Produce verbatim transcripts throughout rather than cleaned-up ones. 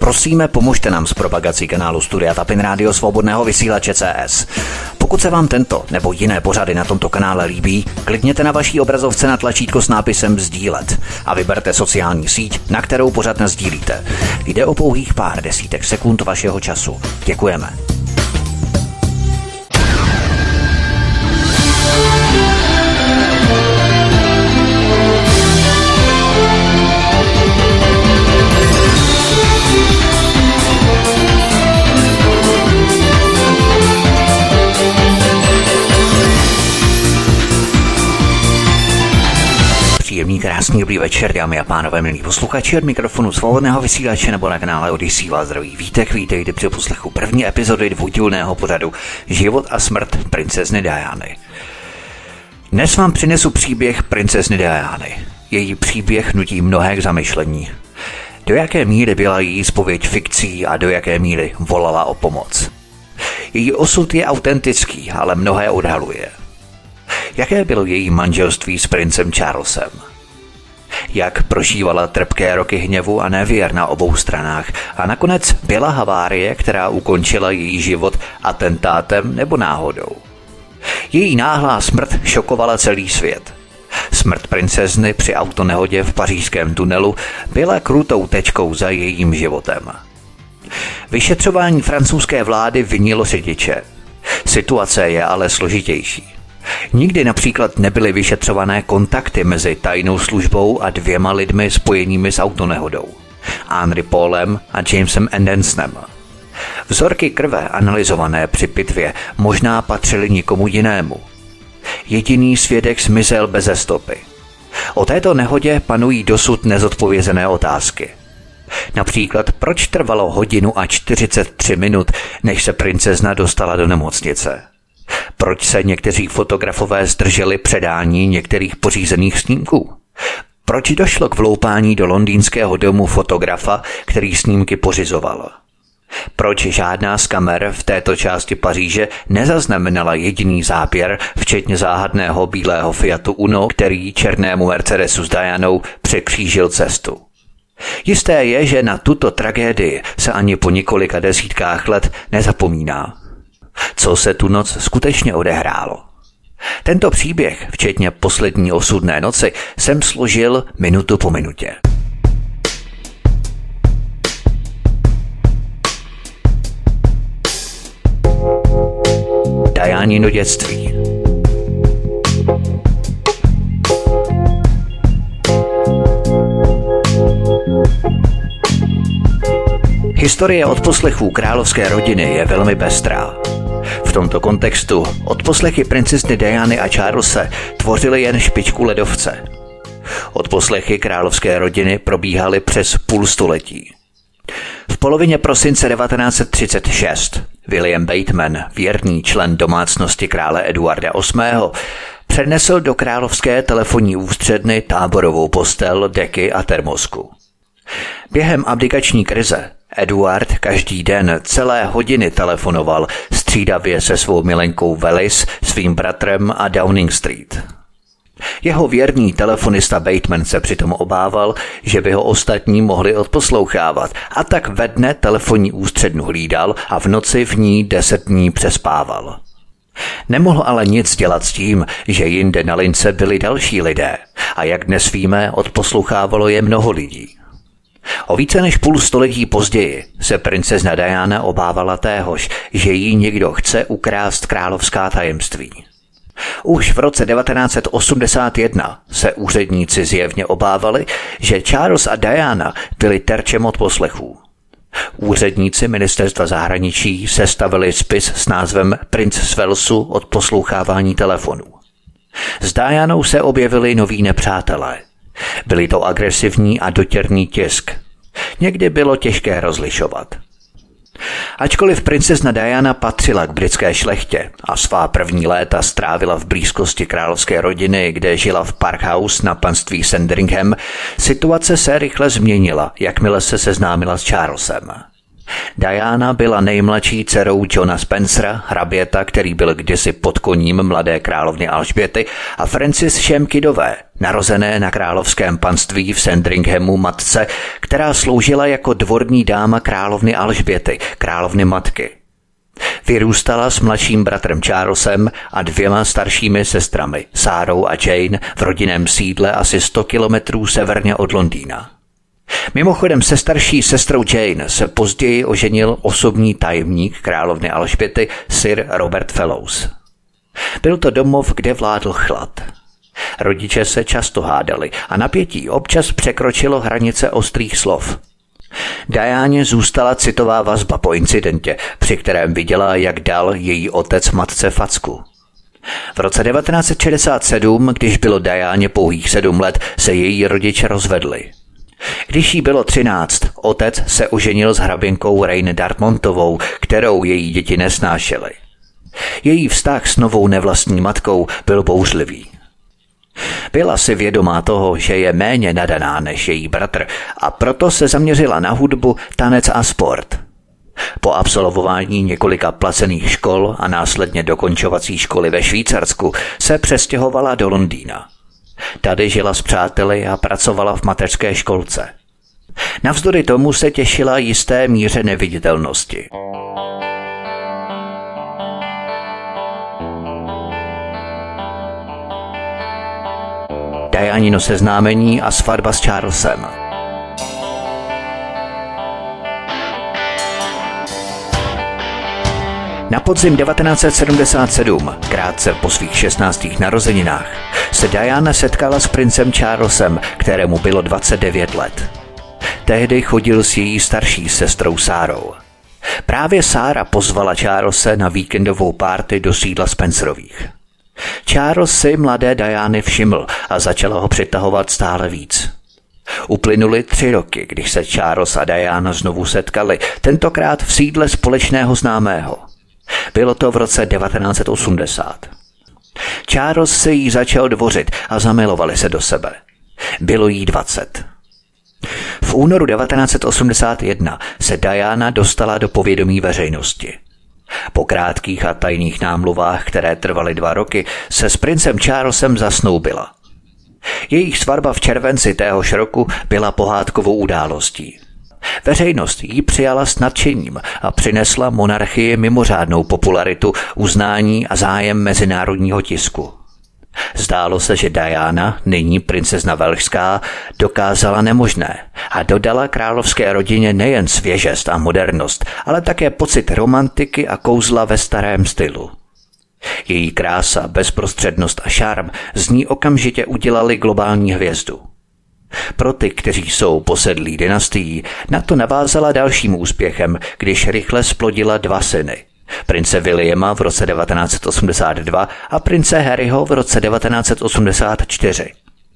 Prosíme, pomožte nám s propagací kanálu Studia Tapin Rádio Svobodného vysílače C S. Pokud se vám tento nebo jiné pořady na tomto kanále líbí, klikněte na vaší obrazovce na tlačítko s nápisem sdílet a vyberte sociální síť, na kterou pořad nasdílíte. Jde o pouhých pár desítek sekund vašeho času. Děkujeme. Příjemný, krásný, dobrý večer, dámy a pánové, milí posluchači, od mikrofonu Svobodného vysílače nebo na kanále Odyssey vás zdraví Vítek, vítejte při poslechu první epizody dvoudílného pořadu Život a smrt princezny Diany. Dnes vám přinesu příběh princezny Diany. Její příběh nutí mnohé k zamyšlení. Do jaké míry byla její zpověď fikcí a do jaké míry volala o pomoc. Její osud je autentický, ale mnohé odhaluje. Jaké bylo její manželství s princem Charlesem? Jak prožívala trpké roky hněvu a nevěr na obou stranách a nakonec byla havárie, která ukončila její život atentátem nebo náhodou? Její náhlá smrt šokovala celý svět. Smrt princezny při autonehodě v pařížském tunelu byla krutou tečkou za jejím životem. Vyšetřování francouzské vlády vinilo řidiče. Situace je ale složitější. Nikdy například nebyly vyšetřované kontakty mezi tajnou službou a dvěma lidmi spojenými s autonehodou, Henry Paulem a Jamesem Andersonem. Vzorky krve analyzované při pitvě možná patřily nikomu jinému. Jediný svědek zmizel beze stopy. O této nehodě panují dosud nezodpovězené otázky. Například, proč trvalo hodinu a čtyřicet tři minut, než se princezna dostala do nemocnice? Proč se někteří fotografové zdrželi předání některých pořízených snímků? Proč došlo k vloupání do londýnského domu fotografa, který snímky pořizoval? Proč žádná z kamer v této části Paříže nezaznamenala jediný záběr, včetně záhadného bílého Fiatu Uno, který černému Mercedesu s Dianou překřížil cestu? Jisté je, že na tuto tragédii se ani po několika desítkách let nezapomíná. Co se tu noc skutečně odehrálo? Tento příběh, včetně poslední osudné noci, jsem složil minutu po minutě. Dianino dětství. Historie odposlechů královské rodiny je velmi pestrá. V tomto kontextu odposlechy princezny Diany a Charlese tvořily jen špičku ledovce. Odposlechy královské rodiny probíhaly přes půl století. V polovině prosince devatenáct set třicet šest William Bateman, věrný člen domácnosti krále Eduarda osmého, přenesl do královské telefonní ústředny táborovou postel, deky a termosku. Během abdikační krize Eduard každý den celé hodiny telefonoval střídavě se svou milenkou Wallis, svým bratrem a Downing Street. Jeho věrný telefonista Bateman se přitom obával, že by ho ostatní mohli odposlouchávat, a tak ve dne telefonní ústřednu hlídal a v noci v ní deset dní přespával. Nemohl ale nic dělat s tím, že jinde na lince byli další lidé a jak dnes víme, odposlouchávalo je mnoho lidí. O více než půl století později se princezna Diana obávala téhož, že jí někdo chce ukrást královská tajemství. Už v roce devatenáct set osmdesát jedna se úředníci zjevně obávali, že Charles a Diana byli terčem odposlechů. Úředníci ministerstva zahraničí sestavili spis s názvem Princ z Walesu od poslouchávání telefonů. S Dianou se objevili noví nepřátelé. Byli to agresivní a dotěrný tisk. Někdy bylo těžké rozlišovat. Ačkoliv princezna Diana patřila k britské šlechtě a svá první léta strávila v blízkosti královské rodiny, kde žila v Park House na panství Sandringham, situace se rychle změnila, jakmile se seznámila s Charlesem. Diana byla nejmladší dcerou Johna Spencera, hraběta, který byl kdysi podkoním mladé královny Alžběty, a Francis Šemkidové, narozené na královském panství v Sandringhamu matce, která sloužila jako dvorní dáma královny Alžběty, královny matky. Vyrůstala s mladším bratrem Charlesem a dvěma staršími sestrami, Sárou a Jane, v rodinném sídle asi sto kilometrů severně od Londýna. Mimochodem se starší sestrou Jane se později oženil osobní tajemník královny Alžběty Sir Robert Fellows. Byl to domov, kde vládl chlad. Rodiče se často hádali a napětí občas překročilo hranice ostrých slov. Dianě zůstala citová vazba po incidentě, při kterém viděla, jak dal její otec matce facku. V roce devatenáct set šedesát sedm, když bylo Dianě pouhých sedm let, se její rodiče rozvedli. Když jí bylo třináct, otec se oženil s hraběnkou Rain Dartmontovou, kterou její děti nesnášely. Její vztah s novou nevlastní matkou byl bouřlivý. Byla si vědomá toho, že je méně nadaná než její bratr, a proto se zaměřila na hudbu, tanec a sport. Po absolvování několika placených škol a následně dokončovací školy ve Švýcarsku se přestěhovala do Londýna. Tady žila s přáteli a pracovala v mateřské školce. Navzdory tomu se těšila jisté míře neviditelnosti. Dianino seznámení a svatba s Charlesem. Na podzim devatenáct set sedmdesát sedm, krátce po svých šestnáctých narozeninách, se Diana setkala s princem Charlesem, kterému bylo dvacet devět let. Tehdy chodil s její starší sestrou Sárou. Právě Sára pozvala Charlese na víkendovou párty do sídla Spencerových. Charles si mladé Diany všiml a začala ho přitahovat stále víc. Uplynuly tři roky, když se Charles a Diana znovu setkali, tentokrát v sídle společného známého. Bylo to v roce devatenáct set osmdesát. Charles se jí začal dvořit a zamilovali se do sebe. Bylo jí dvacet. V únoru devatenáct set osmdesát jedna se Diana dostala do povědomí veřejnosti. Po krátkých a tajných námluvách, které trvaly dva roky, se s princem Charlesem zasnoubila. Jejich svatba v červenci téhož roku byla pohádkovou událostí. Veřejnost ji přijala s nadšením a přinesla monarchii mimořádnou popularitu, uznání a zájem mezinárodního tisku. Zdálo se, že Diana, nyní princezna Velšská, dokázala nemožné a dodala královské rodině nejen svěžest a modernost, ale také pocit romantiky a kouzla ve starém stylu. Její krása, bezprostřednost a šarm z ní okamžitě udělali globální hvězdu. Pro ty, kteří jsou posedlí dynastií, na to navázala dalším úspěchem, když rychle splodila dva syny. Prince Williama v roce devatenáct set osmdesát dva a prince Harryho v roce devatenáct set osmdesát čtyři.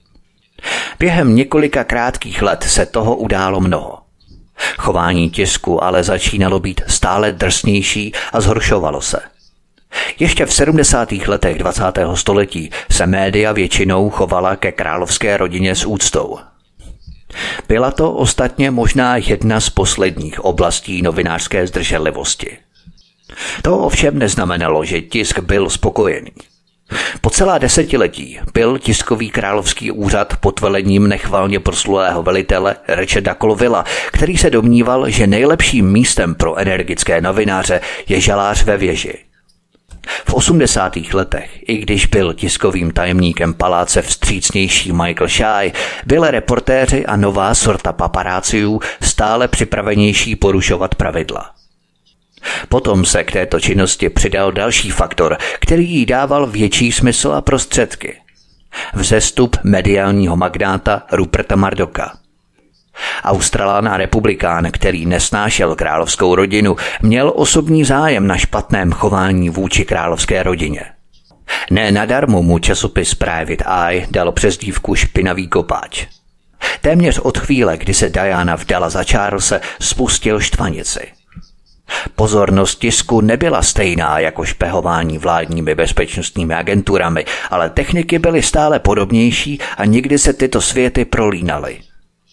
Během několika krátkých let se toho událo mnoho. Chování tisku ale začínalo být stále drsnější a zhoršovalo se. Ještě v sedmdesátých letech dvacátého století se média většinou chovala ke královské rodině s úctou. Byla to ostatně možná jedna z posledních oblastí novinářské zdrženlivosti. To ovšem neznamenalo, že tisk byl spokojený. Po celá desetiletí byl tiskový královský úřad pod velením nechvalně proslulého velitele Richarda Colvilla, který se domníval, že nejlepším místem pro energické novináře je žalář ve věži. V osmdesátých letech, i když byl tiskovým tajemníkem paláce vstřícnější Michael Shy, byli reportéři a nová sorta paparáciů stále připravenější porušovat pravidla. Potom se k této činnosti přidal další faktor, který jí dával větší smysl a prostředky. Vzestup mediálního magnáta Ruperta Murdocha. Australán a republikán, který nesnášel královskou rodinu, měl osobní zájem na špatném chování vůči královské rodině. Ne nadarmo mu časopis Private Eye dal přezdívku Špinavý kopáč. Téměř od chvíle, kdy se Diana vdala za Charlese, spustil štvanici. Pozornost tisku nebyla stejná jako špehování vládními bezpečnostními agenturami, ale techniky byly stále podobnější a nikdy se tyto světy prolínaly.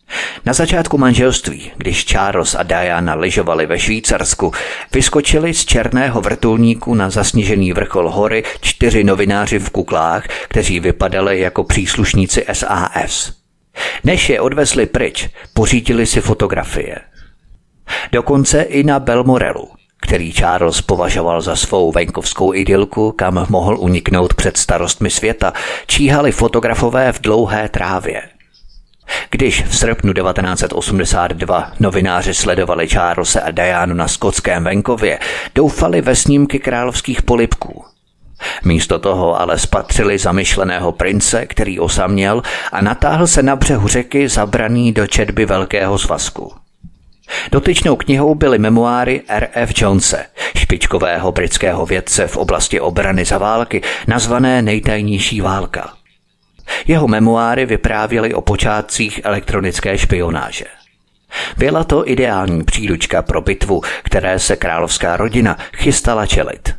Na začátku manželství, když Charles a Diana lyžovali ve Švýcarsku, vyskočili z černého vrtulníku na zasněžený vrchol hory čtyři novináři v kuklách, kteří vypadali jako příslušníci S A S. Než je odvezli pryč, pořídili si fotografie. Dokonce i na Balmorelu, který Charles považoval za svou venkovskou idylku, kam mohl uniknout před starostmi světa, číhali fotografové v dlouhé trávě. Když v srpnu devatenáct set osmdesát dva novináři sledovali Charlese a Dianu na skotském venkově, doufali ve snímky královských polibků. Místo toho ale spatřili zamyšleného prince, který osaměl a natáhl se na břehu řeky zabraný do četby Velkého svazku. Dotyčnou knihou byly memoáry R F Jonese, špičkového britského vědce v oblasti obrany za války, nazvané Nejtajnější válka. Jeho memoáry vyprávěly o počátcích elektronické špionáže. Byla to ideální příručka pro bitvu, které se královská rodina chystala čelit.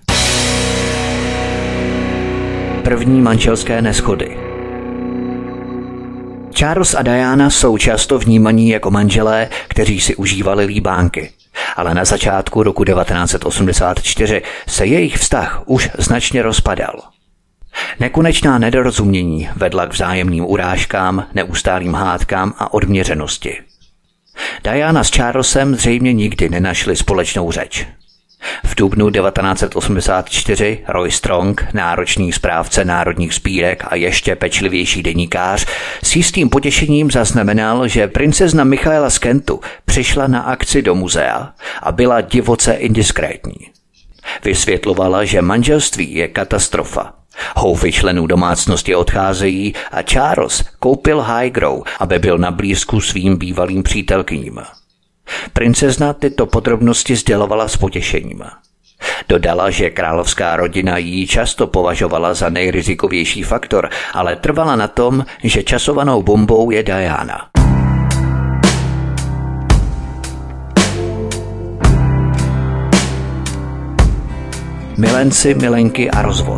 První manželské neshody. Charles a Diana jsou často vnímaní jako manželé, kteří si užívali líbánky, ale na začátku roku devatenáct set osmdesát čtyři se jejich vztah už značně rozpadal. Nekonečná nedorozumění vedla k vzájemným urážkám, neustálým hádkám a odměřenosti. Diana s Charlesem zřejmě nikdy nenašli společnou řeč. V dubnu devatenáct set osmdesát čtyři Roy Strong, náročný správce národních sbírek a ještě pečlivější deníkář, s jistým potěšením zaznamenal, že princezna Michaela z Kentu přišla na akci do muzea a byla divoce indiskrétní. Vysvětlovala, že manželství je katastrofa. Houfy členů domácnosti odcházejí a Charles koupil Highgrove, aby byl na blízku svým bývalým přítelkyním. Princezna tyto podrobnosti sdělovala s potěšením. Dodala, že královská rodina ji často považovala za nejrizikovější faktor, ale trvala na tom, že časovanou bombou je Diana. Milenci, milenky a rozvod.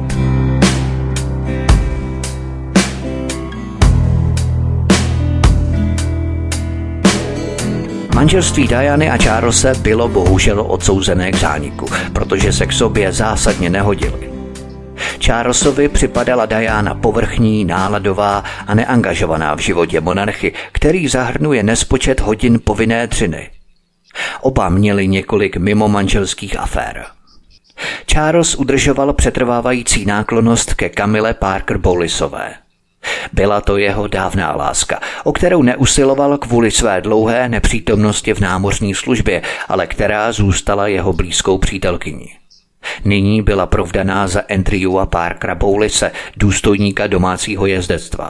Manželství Diany a Charlese bylo bohužel odsouzené k zániku, protože se k sobě zásadně nehodili. Charlesovi připadala Diana povrchní, náladová a neangažovaná v životě monarchy, který zahrnuje nespočet hodin povinné dřiny. Oba měli několik mimomanželských afér. Charles udržoval přetrvávající náklonnost ke Camille Parker Bowlesové. Byla to jeho dávná láska, o kterou neusiloval kvůli své dlouhé nepřítomnosti v námořní službě, ale která zůstala jeho blízkou přítelkyní. Nyní byla provdaná za Andrewa Parkera Bowlese, důstojníka domácího jezdectva.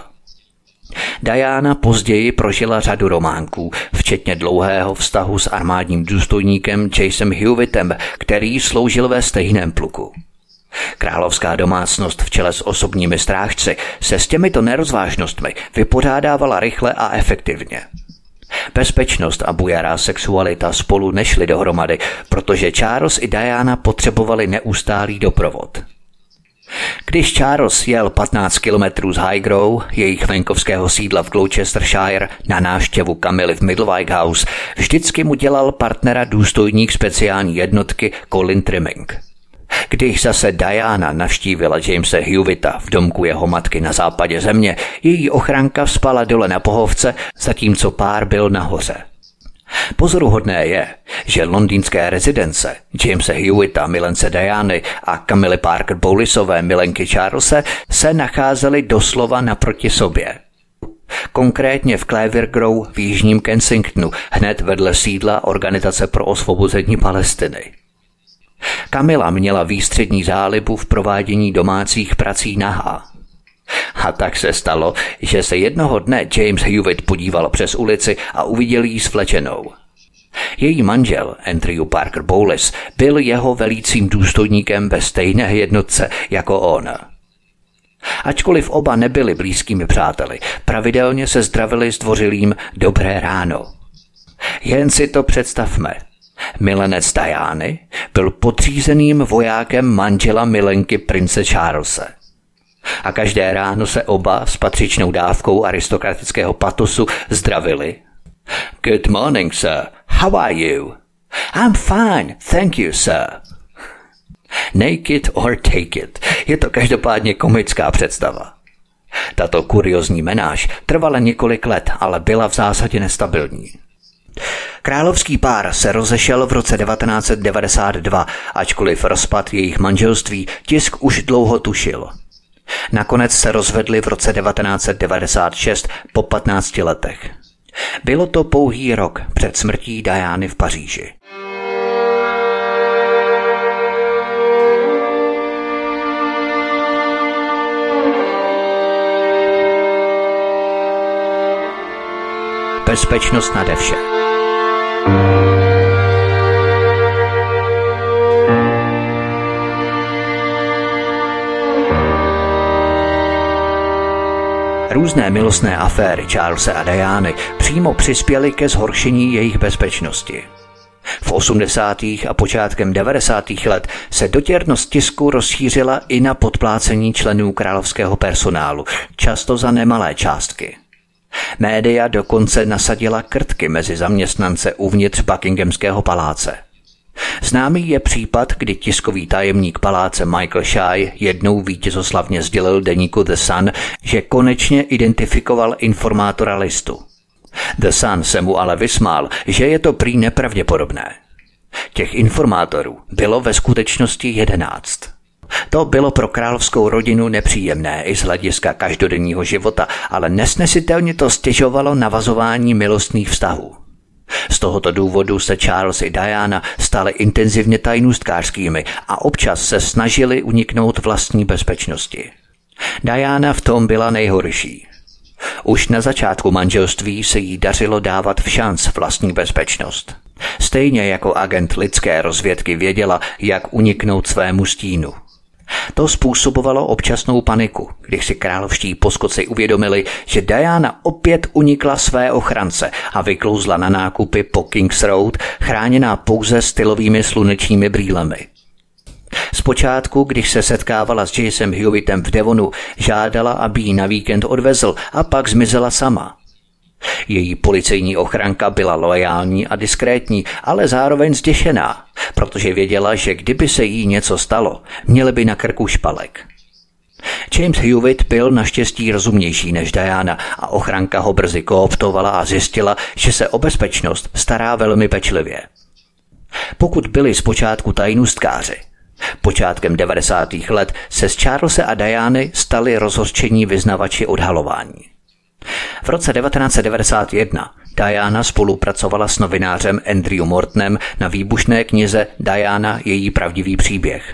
Diana později prožila řadu románků, včetně dlouhého vztahu s armádním důstojníkem Jasem Hewittem, který sloužil ve stejném pluku. Královská domácnost v čele s osobními strážci se s těmito nerozvážnostmi vypořádávala rychle a efektivně. Bezpečnost a bujará sexualita spolu nešly dohromady, protože Charles i Diana potřebovali neustálý doprovod. Když Charles jel patnáct kilometrů z Highgrove, jejich venkovského sídla v Gloucestershire, na návštěvu Camily v Middlewich House, vždycky mu dělal partnera důstojník speciální jednotky Colin Trimming. Když zase Diana navštívila Jamese Hewitta v domku jeho matky na západě země, její ochranka spala dole na pohovce, zatímco pár byl nahoře. Pozoruhodné je, že londýnské rezidence Jamese Hewitta, milence Diany, a Camille Parker Bowlesové, milenky Charlese, se nacházely doslova naproti sobě. Konkrétně v Clever Grove v jižním Kensingtonu, hned vedle sídla Organizace pro osvobození Palestiny. Camilla měla výstřední zálibu v provádění domácích prací nahá. A tak se stalo, že se jednoho dne James Hewitt podíval přes ulici a uviděl jí svlečenou. Její manžel, Andrew Parker Bowles, byl jeho velícím důstojníkem ve stejné jednotce jako on. Ačkoliv oba nebyli blízkými přáteli, pravidelně se zdravili zdvořilým dobré ráno. Jen si to představme. Milenec Diany byl podřízeným vojákem manžela milenky prince Charlese. A každé ráno se oba s patřičnou dávkou aristokratického patosu zdravili Good morning, sir. How are you? I'm fine, thank you, sir. Naked or take it. Je to každopádně komická představa. Tato kuriozní menáž trvala několik let, ale byla v zásadě nestabilní. Královský pár se rozešel v roce devatenáct set devadesát dva, ačkoliv rozpad jejich manželství tisk už dlouho tušil. Nakonec se rozvedli v roce devatenáct set devadesát šest po patnácti letech. Bylo to pouhý rok před smrtí Diany v Paříži. Bezpečnost nade vše. Různé milostné aféry Charlese a Diany přímo přispěly ke zhoršení jejich bezpečnosti. V osmdesátých a počátkem devadesátých let se dotěrnost tisku rozšířila i na podplácení členů královského personálu, často za nemalé částky. Média dokonce nasadila krtky mezi zaměstnance uvnitř Buckinghamského paláce. Známý je případ, kdy tiskový tajemník paláce Michael Shy jednou vítězoslavně sdělil deníku The Sun, že konečně identifikoval informátora listu. The Sun se mu ale vysmál, že je to prý nepravděpodobné. Těch informátorů bylo ve skutečnosti jedenáct. To bylo pro královskou rodinu nepříjemné i z hlediska každodenního života, ale nesnesitelně to stěžovalo navazování milostných vztahů. Z tohoto důvodu se Charles i Diana stali intenzivně tajnůstkářskými a občas se snažili uniknout vlastní bezpečnosti. Diana v tom byla nejhorší. Už na začátku manželství se jí dařilo dávat všanc vlastní bezpečnost. Stejně jako agent lidské rozvědky věděla, jak uniknout svému stínu. To způsobovalo občasnou paniku, když si královští poskoci uvědomili, že Diana opět unikla své ochrance a vyklouzla na nákupy po King's Road, chráněná pouze stylovými slunečními brýlemi. Zpočátku, když se setkávala s Jasem Hewittem v Devonu, žádala, aby ji na víkend odvezl a pak zmizela sama. Její policejní ochranka byla loajální a diskrétní, ale zároveň zděšená, protože věděla, že kdyby se jí něco stalo, měli by na krku špalek. James Hewitt byl naštěstí rozumnější než Diana a ochranka ho brzy kooptovala a zjistila, že se o bezpečnost stará velmi pečlivě. Pokud byli zpočátku tajnůstkáři, počátkem devadesátých let se z Charlese a Diany stali rozhořčení vyznavači odhalování. V roce devatenáct set devadesát jedna Diana spolupracovala s novinářem Andrew Mortonem na výbušné knize Diana, její pravdivý příběh.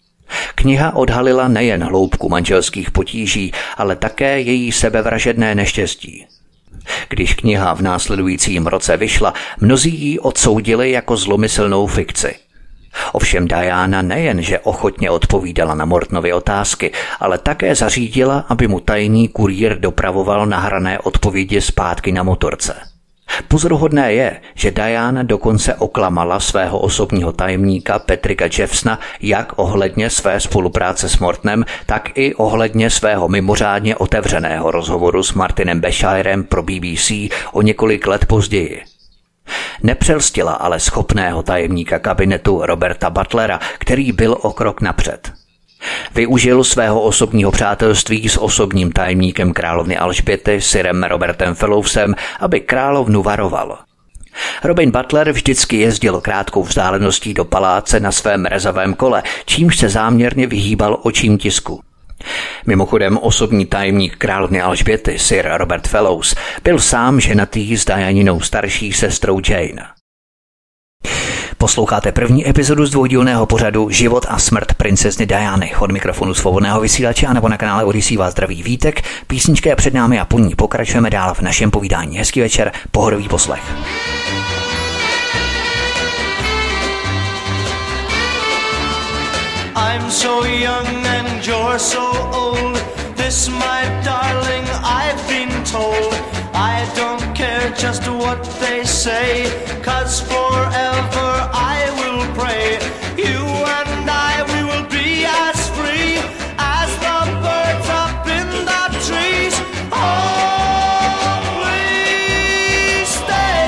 Kniha odhalila nejen hloubku manželských potíží, ale také její sebevražedné neštěstí. Když kniha v následujícím roce vyšla, mnozí ji odsoudili jako zlomyslnou fikci. Ovšem Diana nejenže ochotně odpovídala na Mortonovy otázky, ale také zařídila, aby mu tajný kurýr dopravoval nahrané odpovědi zpátky na motorce. Pozoruhodné je, že Diana dokonce oklamala svého osobního tajemníka Patricka Jeffsona jak ohledně své spolupráce s Mortonem, tak i ohledně svého mimořádně otevřeného rozhovoru s Martinem Bashirem pro B B C o několik let později. Nepřelstila ale schopného tajemníka kabinetu Roberta Butlera, který byl o krok napřed. Využil svého osobního přátelství s osobním tajemníkem královny Alžběty, sirem Robertem Fellowsem, aby královnu varoval. Robin Butler vždycky jezdil krátkou vzdáleností do paláce na svém rezavém kole, čímž se záměrně vyhýbal očím tisku. Mimochodem osobní tajemník královny Alžběty, sir Robert Fellows, byl sám ženatý s Dianinou starší sestrou Jane. Posloucháte první epizodu z dvoudílného pořadu Život a smrt princezny Diany. Od mikrofonu svobodného vysílače a nebo na kanále Odyssey vás zdraví Vítek. Písnička je před námi a po ní pokračujeme dál v našem povídání. Hezký večer, pohodový poslech. I'm so young and you're so old. This, my darling, I've been told. I don't care just what they say, 'cause forever I will pray. You and I, we will be as free as the birds up in the trees. Oh, please stay.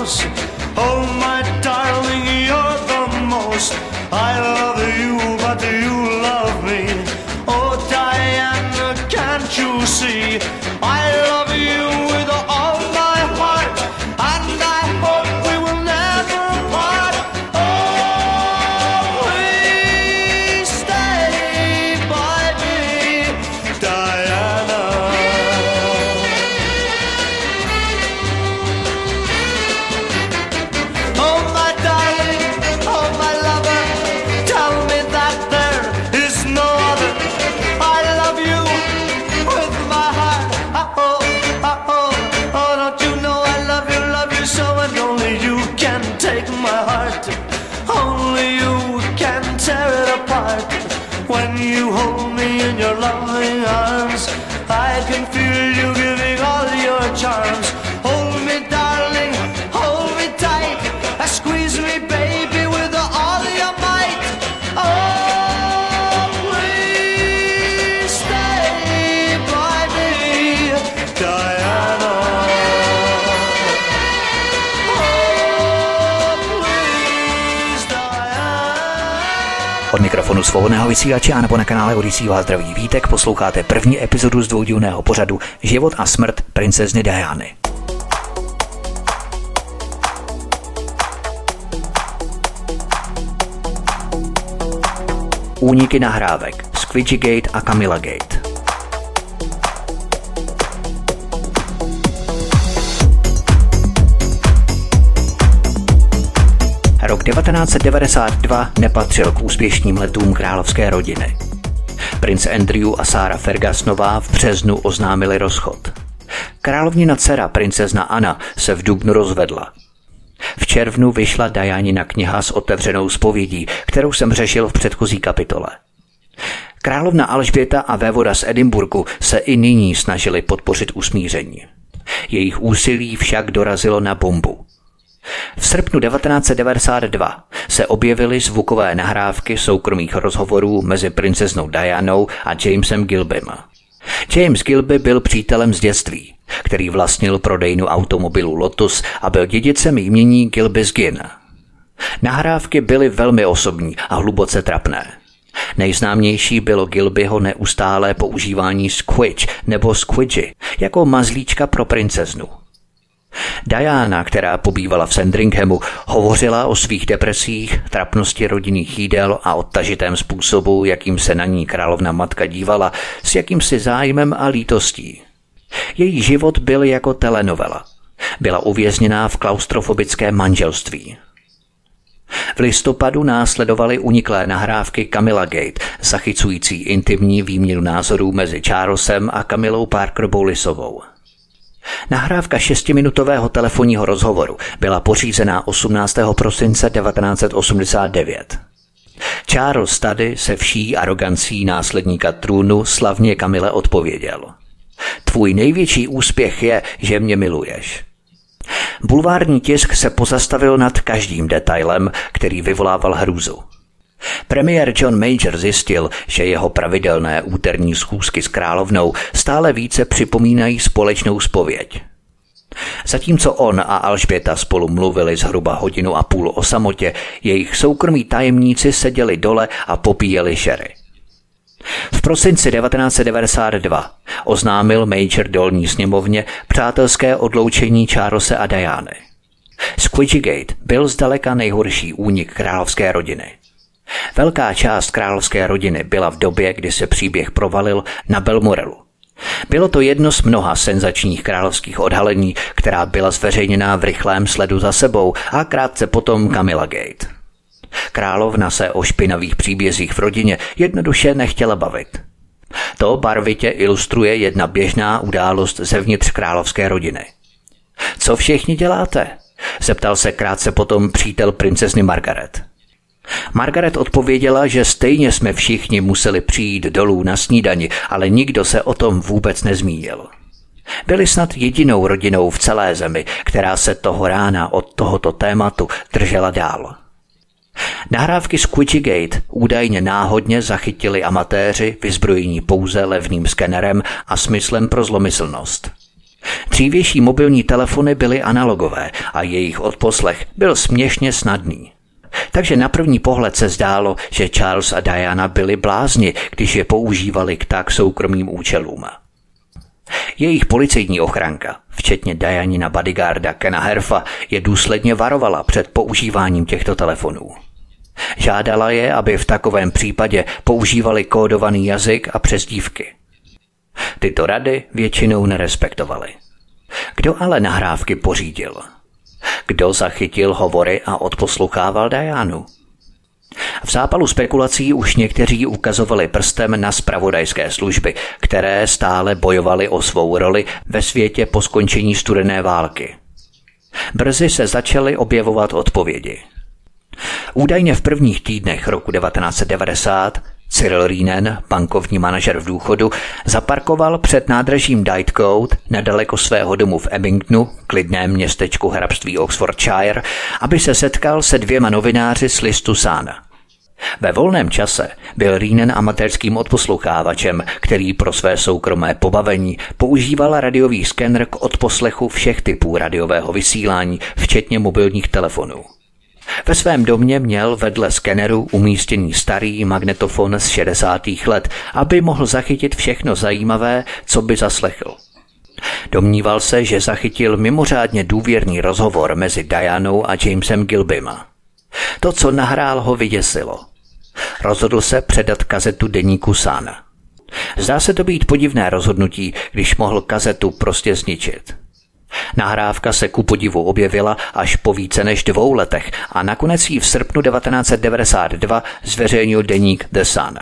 close. Oh my darling, you're the most. I love you, but do you love me? Oh Diana, can't you see? I love you with all my heart, and I hope we will never part. Oh, please stay by me, Diana. Oh my darling, oh my lover, tell me that there is no other. I love you with my heart. Oh, oh, oh, oh, don't you know I love you, love you so, and only you can take my heart. Only you can tear it apart. When you hold me in your loving arms, I can feel you giving all your charms. Hold me, darling, hold me tight. Squeeze me, baby, with all your might. Oh, please stay by me, Diana. Oh, please, Diana. Od mikrofonu svobodného vysílače a nebo na kanále Odysee vás zdraví Vítek, posloucháte první epizodu z dvoudílného pořadu Život a smrt princezny Diany. Úniky nahrávek Squidgy Gate a Camilla Gate. Rok devatenáct set devadesát dva nepatřil k úspěšným letům královské rodiny. Princ Andrew a Sarah Fergusonová v březnu oznámili rozchod. Královnina dcera princezna Anna se v dubnu rozvedla. V červnu vyšla Dianina kniha s otevřenou zpovědí, kterou jsem řešil v předchozí kapitole. Královna Alžběta a vévoda z Edinburghu se i nyní snažili podpořit usmíření. Jejich úsilí však dorazilo na bombu. V srpnu devatenáct set devadesát dva se objevily zvukové nahrávky soukromých rozhovorů mezi princeznou Dianou a Jamesem Gilbym. James Gilby byl přítelem z dětství, který vlastnil prodejnu automobilů Lotus a byl dědicem jmění Gilbys Gin. Nahrávky byly velmi osobní a hluboce trapné. Nejznámější bylo Gilbyho neustálé používání squidge nebo squidgy jako mazlíčka pro princeznu. Diana, která pobývala v Sandringhamu, hovořila o svých depresích, trapnosti rodinných jídel a odtažitém způsobu, jakým se na ní královna matka dívala, s jakýmsi zájmem a lítostí. Její život byl jako telenovela. Byla uvězněná v klaustrofobickém manželství. V listopadu následovaly uniklé nahrávky Camilla Gate, zachycující intimní výměnu názorů mezi Charlesem a Camillou Parker Bowlesovou. Nahrávka šestiminutového telefonního rozhovoru byla pořízená osmnáctého prosince devatenáct set osmdesát devět. Charles tady se vší arogancí následníka trůnu slavně Camille odpověděl: Tvůj největší úspěch je, že mě miluješ. Bulvární tisk se pozastavil nad každým detailem, který vyvolával hrůzu. Premiér John Major zjistil, že jeho pravidelné úterní schůzky s královnou stále více připomínají společnou zpověď. Zatímco on a Alžběta spolu mluvili zhruba hodinu a půl o samotě, jejich soukromí tajemníci seděli dole a popíjeli sherry. V prosinci devatenáct set devadesát dva oznámil Major dolní sněmovně přátelské odloučení Charlese a Diany. Squidgygate byl zdaleka nejhorší únik královské rodiny. Velká část královské rodiny byla v době, kdy se příběh provalil, na Balmoralu. Bylo to jedno z mnoha senzačních královských odhalení, která byla zveřejněná v rychlém sledu za sebou a krátce potom Camilla Gate. Královna se o špinavých příbězích v rodině jednoduše nechtěla bavit. To barvitě ilustruje jedna běžná událost zevnitř královské rodiny. Co všichni děláte? Zeptal se krátce potom přítel princezny Margaret. Margaret odpověděla, že stejně jsme všichni museli přijít dolů na snídani, ale nikdo se o tom vůbec nezmínil. Byli snad jedinou rodinou v celé zemi, která se toho rána od tohoto tématu držela dál. Nahrávky Squidgygate údajně náhodně zachytili amatéři vyzbrojení pouze levným skenerem a smyslem pro zlomyslnost. Dřívější mobilní telefony byly analogové a jejich odposlech byl směšně snadný. Takže na první pohled se zdálo, že Charles a Diana byli blázni, když je používali k tak soukromým účelům. Jejich policejní ochranka, včetně Dianina bodyguarda Kena Herfa, je důsledně varovala před používáním těchto telefonů. Žádala je, aby v takovém případě používali kódovaný jazyk a přezdívky. Tyto rady většinou nerespektovali. Kdo ale nahrávky pořídil? Kdo zachytil hovory a odposlouchával Dianu? V zápalu spekulací už někteří ukazovali prstem na zpravodajské služby, které stále bojovaly o svou roli ve světě po skončení studené války. Brzy se začaly objevovat odpovědi. Údajně v prvních týdnech roku devatenáct set devadesát Cyril Reenen, bankovní manažer v důchodu, zaparkoval před nádražím Didcot nedaleko svého domu v Abingdonu, klidném městečku hrabství Oxfordshire, aby se setkal se dvěma novináři z listu Sun. Ve volném čase byl Reenen amatérským odposlouchávačem, který pro své soukromé pobavení používal radiový skener k odposlechu všech typů radiového vysílání, včetně mobilních telefonů. Ve svém domě měl vedle skeneru umístěný starý magnetofon z šedesátých let, aby mohl zachytit všechno zajímavé, co by zaslechl. Domníval se, že zachytil mimořádně důvěrný rozhovor mezi Dianou a Jamesem Gilbym. To, co nahrál, ho vyděsilo. Rozhodl se předat kazetu deníku Sun. Zdá se to být podivné rozhodnutí, když mohl kazetu prostě zničit. Nahrávka se ku podivu objevila až po více než dvou letech a nakonec ji v srpnu devatenáct set devadesát dva zveřejnil deník The Sun.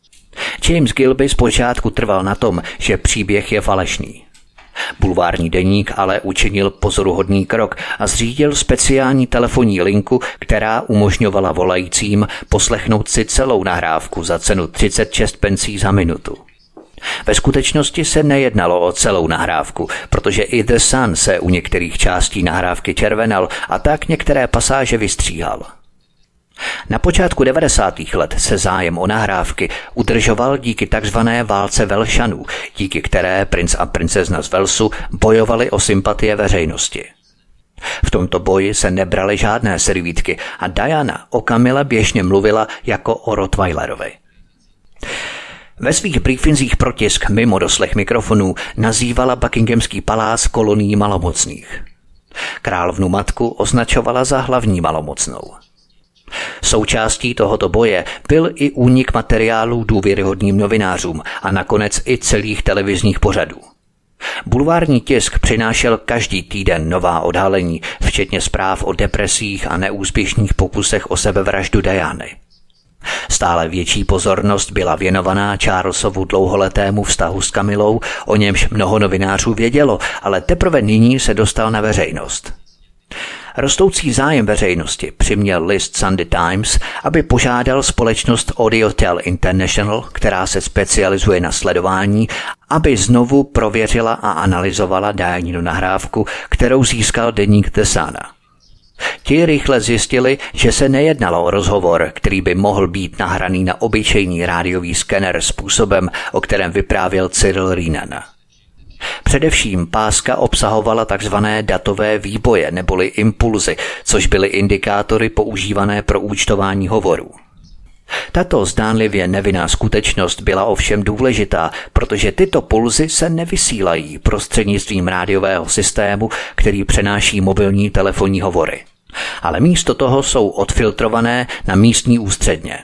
James Gilby zpočátku trval na tom, že příběh je falešný. Bulvární deník ale učinil pozoruhodný krok a zřídil speciální telefonní linku, která umožňovala volajícím poslechnout si celou nahrávku za cenu třicet šest pencí za minutu. Ve skutečnosti se nejednalo o celou nahrávku, protože i The Sun se u některých částí nahrávky červenal a tak některé pasáže vystříhal. Na počátku devadesátých let se zájem o nahrávky udržoval díky takzvané válce Velšanů, díky které princ a princezna z Walesu bojovali o sympatie veřejnosti. V tomto boji se nebraly žádné servítky a Diana o Camille běžně mluvila jako o Rottweilerovi. Ve svých briefinzích pro tisk mimo doslech mikrofonů nazývala Buckinghamský palác kolonií malomocných. Královnu matku označovala za hlavní malomocnou. Součástí tohoto boje byl i únik materiálů důvěryhodným novinářům a nakonec i celých televizních pořadů. Bulvární tisk přinášel každý týden nová odhalení, včetně zpráv o depresích a neúspěšných pokusech o sebevraždu Diany. Stále větší pozornost byla věnovaná Charlesovu dlouholetému vztahu s Camillou, o němž mnoho novinářů vědělo, ale teprve nyní se dostal na veřejnost. Rostoucí zájem veřejnosti přiměl list Sunday Times, aby požádal společnost Audiotel International, která se specializuje na sledování, aby znovu prověřila a analyzovala Dianinu nahrávku, kterou získal deník The Sun. Ti rychle zjistili, že se nejednalo o rozhovor, který by mohl být nahraný na obyčejný rádiový skener způsobem, o kterém vyprávěl Cyril Reenen. Především páska obsahovala tzv. Datové výboje neboli impulzy, což byly indikátory používané pro účtování hovorů. Tato zdánlivě nevinná skutečnost byla ovšem důležitá, protože tyto pulzy se nevysílají prostřednictvím rádiového systému, který přenáší mobilní telefonní hovory, ale místo toho jsou odfiltrované na místní ústředně.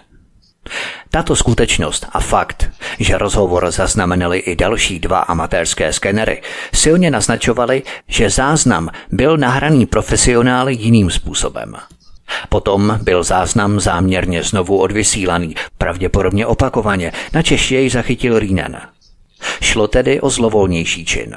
Tato skutečnost a fakt, že rozhovor zaznamenali i další dva amatérské skenery, silně naznačovaly, že záznam byl nahraný profesionály jiným způsobem. Potom byl záznam záměrně znovu odvysílaný, pravděpodobně opakovaně, načež jej zachytil Reenen. Šlo tedy o zlovolnější čin.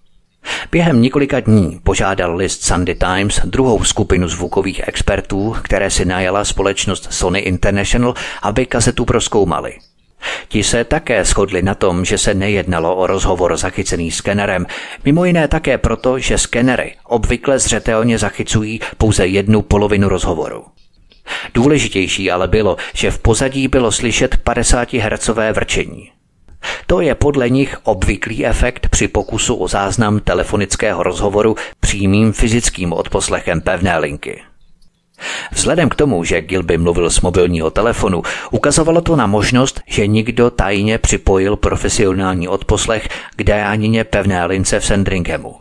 Během několika dní požádal list Sunday Times druhou skupinu zvukových expertů, které si najala společnost Sony International, aby kazetu prozkoumali. Ti se také shodli na tom, že se nejednalo o rozhovor zachycený skenerem, mimo jiné také proto, že skenery obvykle zřetelně zachycují pouze jednu polovinu rozhovoru. Důležitější ale bylo, že v pozadí bylo slyšet padesátihertzové vrčení. To je podle nich obvyklý efekt při pokusu o záznam telefonického rozhovoru přímým fyzickým odposlechem pevné linky. Vzhledem k tomu, že Gilby mluvil z mobilního telefonu, ukazovalo to na možnost, že někdo tajně připojil profesionální odposlech k diánině pevné lince v Sandringhamu.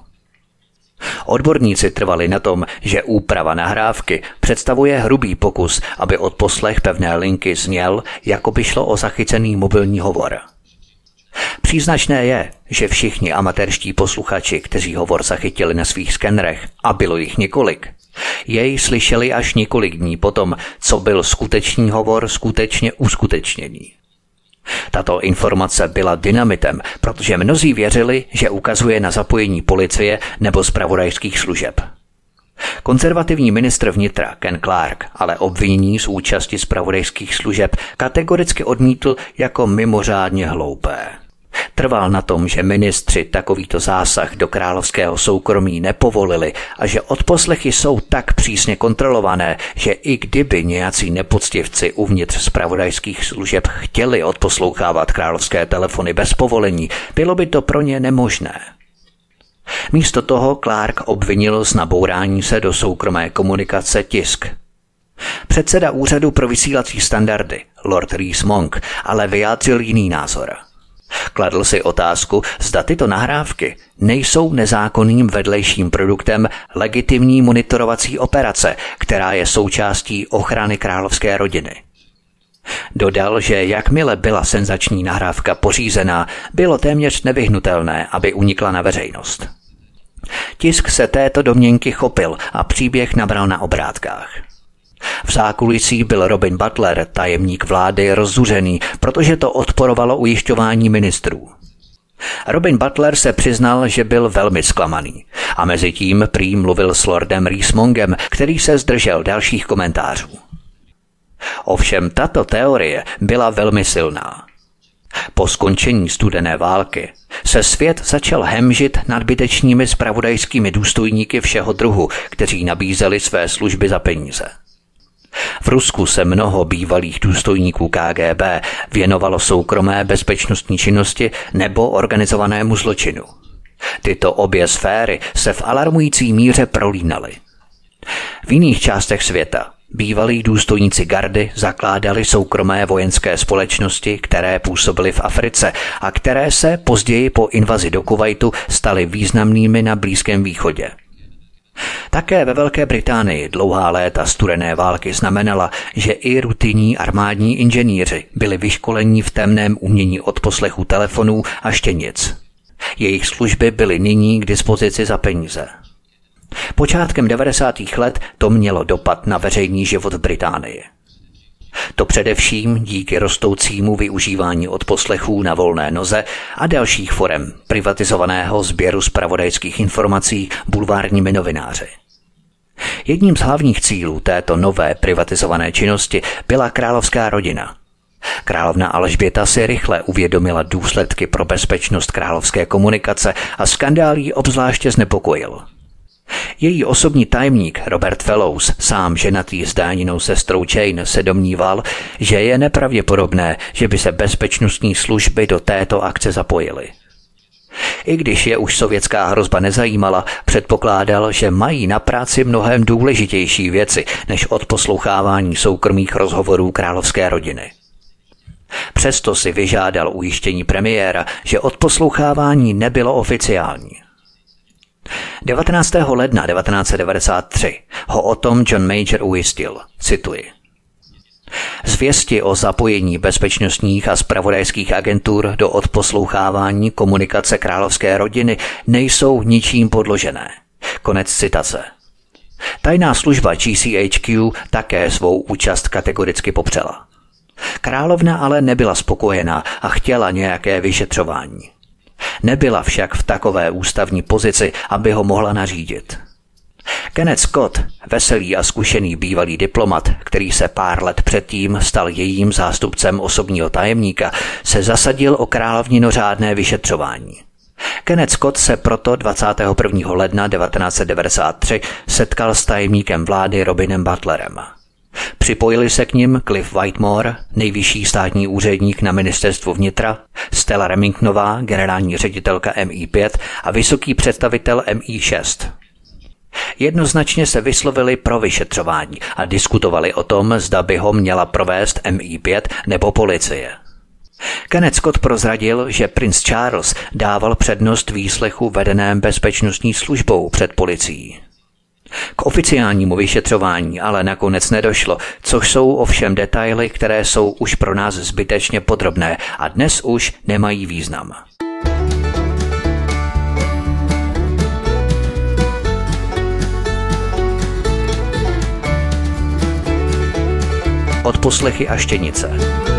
Odborníci trvali na tom, že úprava nahrávky představuje hrubý pokus, aby odposlech pevné linky zněl, jako by šlo o zachycený mobilní hovor. Příznačné je, že všichni amatérští posluchači, kteří hovor zachytili na svých skenerech, a bylo jich několik, jej slyšeli až několik dní potom, co byl skutečný hovor skutečně uskutečněný. Tato informace byla dynamitem, protože mnozí věřili, že ukazuje na zapojení policie nebo zpravodajských služeb. Konzervativní ministr vnitra Ken Clarke ale obvinění z účasti zpravodajských služeb kategoricky odmítl jako mimořádně hloupé. Trval na tom, že ministři takovýto zásah do královského soukromí nepovolili a že odposlechy jsou tak přísně kontrolované, že i kdyby nějací nepoctivci uvnitř zpravodajských služeb chtěli odposlouchávat královské telefony bez povolení, bylo by to pro ně nemožné. Místo toho Clarke obvinil z nabourání se do soukromé komunikace tisk. Předseda úřadu pro vysílací standardy, Lord Rees-Mogg, ale vyjádřil jiný názor. Kladl si otázku, zda tyto nahrávky nejsou nezákonným vedlejším produktem legitimní monitorovací operace, která je součástí ochrany královské rodiny. Dodal, že jakmile byla senzační nahrávka pořízená, bylo téměř nevyhnutelné, aby unikla na veřejnost. Tisk se této domněnky chopil a příběh nabral na obrátkách. V zákulisí byl Robin Butler, tajemník vlády, rozzuřený, protože to odporovalo ujišťování ministrů. Robin Butler se přiznal, že byl velmi zklamaný a mezitím prý mluvil s Lordem Rees-Moggem, který se zdržel dalších komentářů. Ovšem tato teorie byla velmi silná. Po skončení studené války se svět začal hemžit nadbytečnými zpravodajskými důstojníky všeho druhu, kteří nabízeli své služby za peníze. V Rusku se mnoho bývalých důstojníků K G B věnovalo soukromé bezpečnostní činnosti nebo organizovanému zločinu. Tyto obě sféry se v alarmující míře prolínaly. V jiných částech světa bývalí důstojníci gardy zakládali soukromé vojenské společnosti, které působily v Africe a které se později po invazi do Kuvajtu staly významnými na Blízkém východě. Také ve Velké Británii dlouhá léta studené války znamenala, že i rutinní armádní inženýři byli vyškolení v temném umění odposlechu telefonů a štěnic. Jejich služby byly nyní k dispozici za peníze. Počátkem devadesátých let to mělo dopad na veřejný život v Británii. To především díky rostoucímu využívání odposlechů na volné noze a dalších forem privatizovaného sběru zpravodajských informací bulvárními novináři. Jedním z hlavních cílů této nové privatizované činnosti byla královská rodina. Královna Alžběta si rychle uvědomila důsledky pro bezpečnost královské komunikace a skandál jí obzvláště znepokojil. Její osobní tajemník Robert Fellows, sám ženatý s dáninou sestrou Jane, se domníval, že je nepravděpodobné, že by se bezpečnostní služby do této akce zapojily. I když je už sovětská hrozba nezajímala, předpokládal, že mají na práci mnohem důležitější věci než odposlouchávání soukromých rozhovorů královské rodiny. Přesto si vyžádal ujištění premiéra, že odposlouchávání nebylo oficiální. devatenáctého ledna devatenáct set devadesát tři ho o tom John Major ujistil, cituji. Zvěsti o zapojení bezpečnostních a zpravodajských agentur do odposlouchávání komunikace královské rodiny nejsou ničím podložené. Konec citace. Tajná služba G C H Q také svou účast kategoricky popřela. Královna ale nebyla spokojená a chtěla nějaké vyšetřování. Nebyla však v takové ústavní pozici, aby ho mohla nařídit. Kenneth Scott, veselý a zkušený bývalý diplomat, který se pár let předtím stal jejím zástupcem osobního tajemníka, se zasadil o královnino řádné vyšetřování. Kenneth Scott se proto dvacátého prvního ledna devatenáct set devadesát tři setkal s tajemníkem vlády Robinem Butlerem. Připojili se k nim Cliff Whitemore, nejvyšší státní úředník na ministerstvu vnitra, Stella Remingtonová, generální ředitelka M I pět a vysoký představitel M I šest. Jednoznačně se vyslovili pro vyšetřování a diskutovali o tom, zda by ho měla provést M I pět nebo policie. Kenneth Scott prozradil, že princ Charles dával přednost výslechu vedeném bezpečnostní službou před policií. K oficiálnímu vyšetřování ale nakonec nedošlo, což jsou ovšem detaily, které jsou už pro nás zbytečně podrobné a dnes už nemají význam. Odposlechy a štěnice.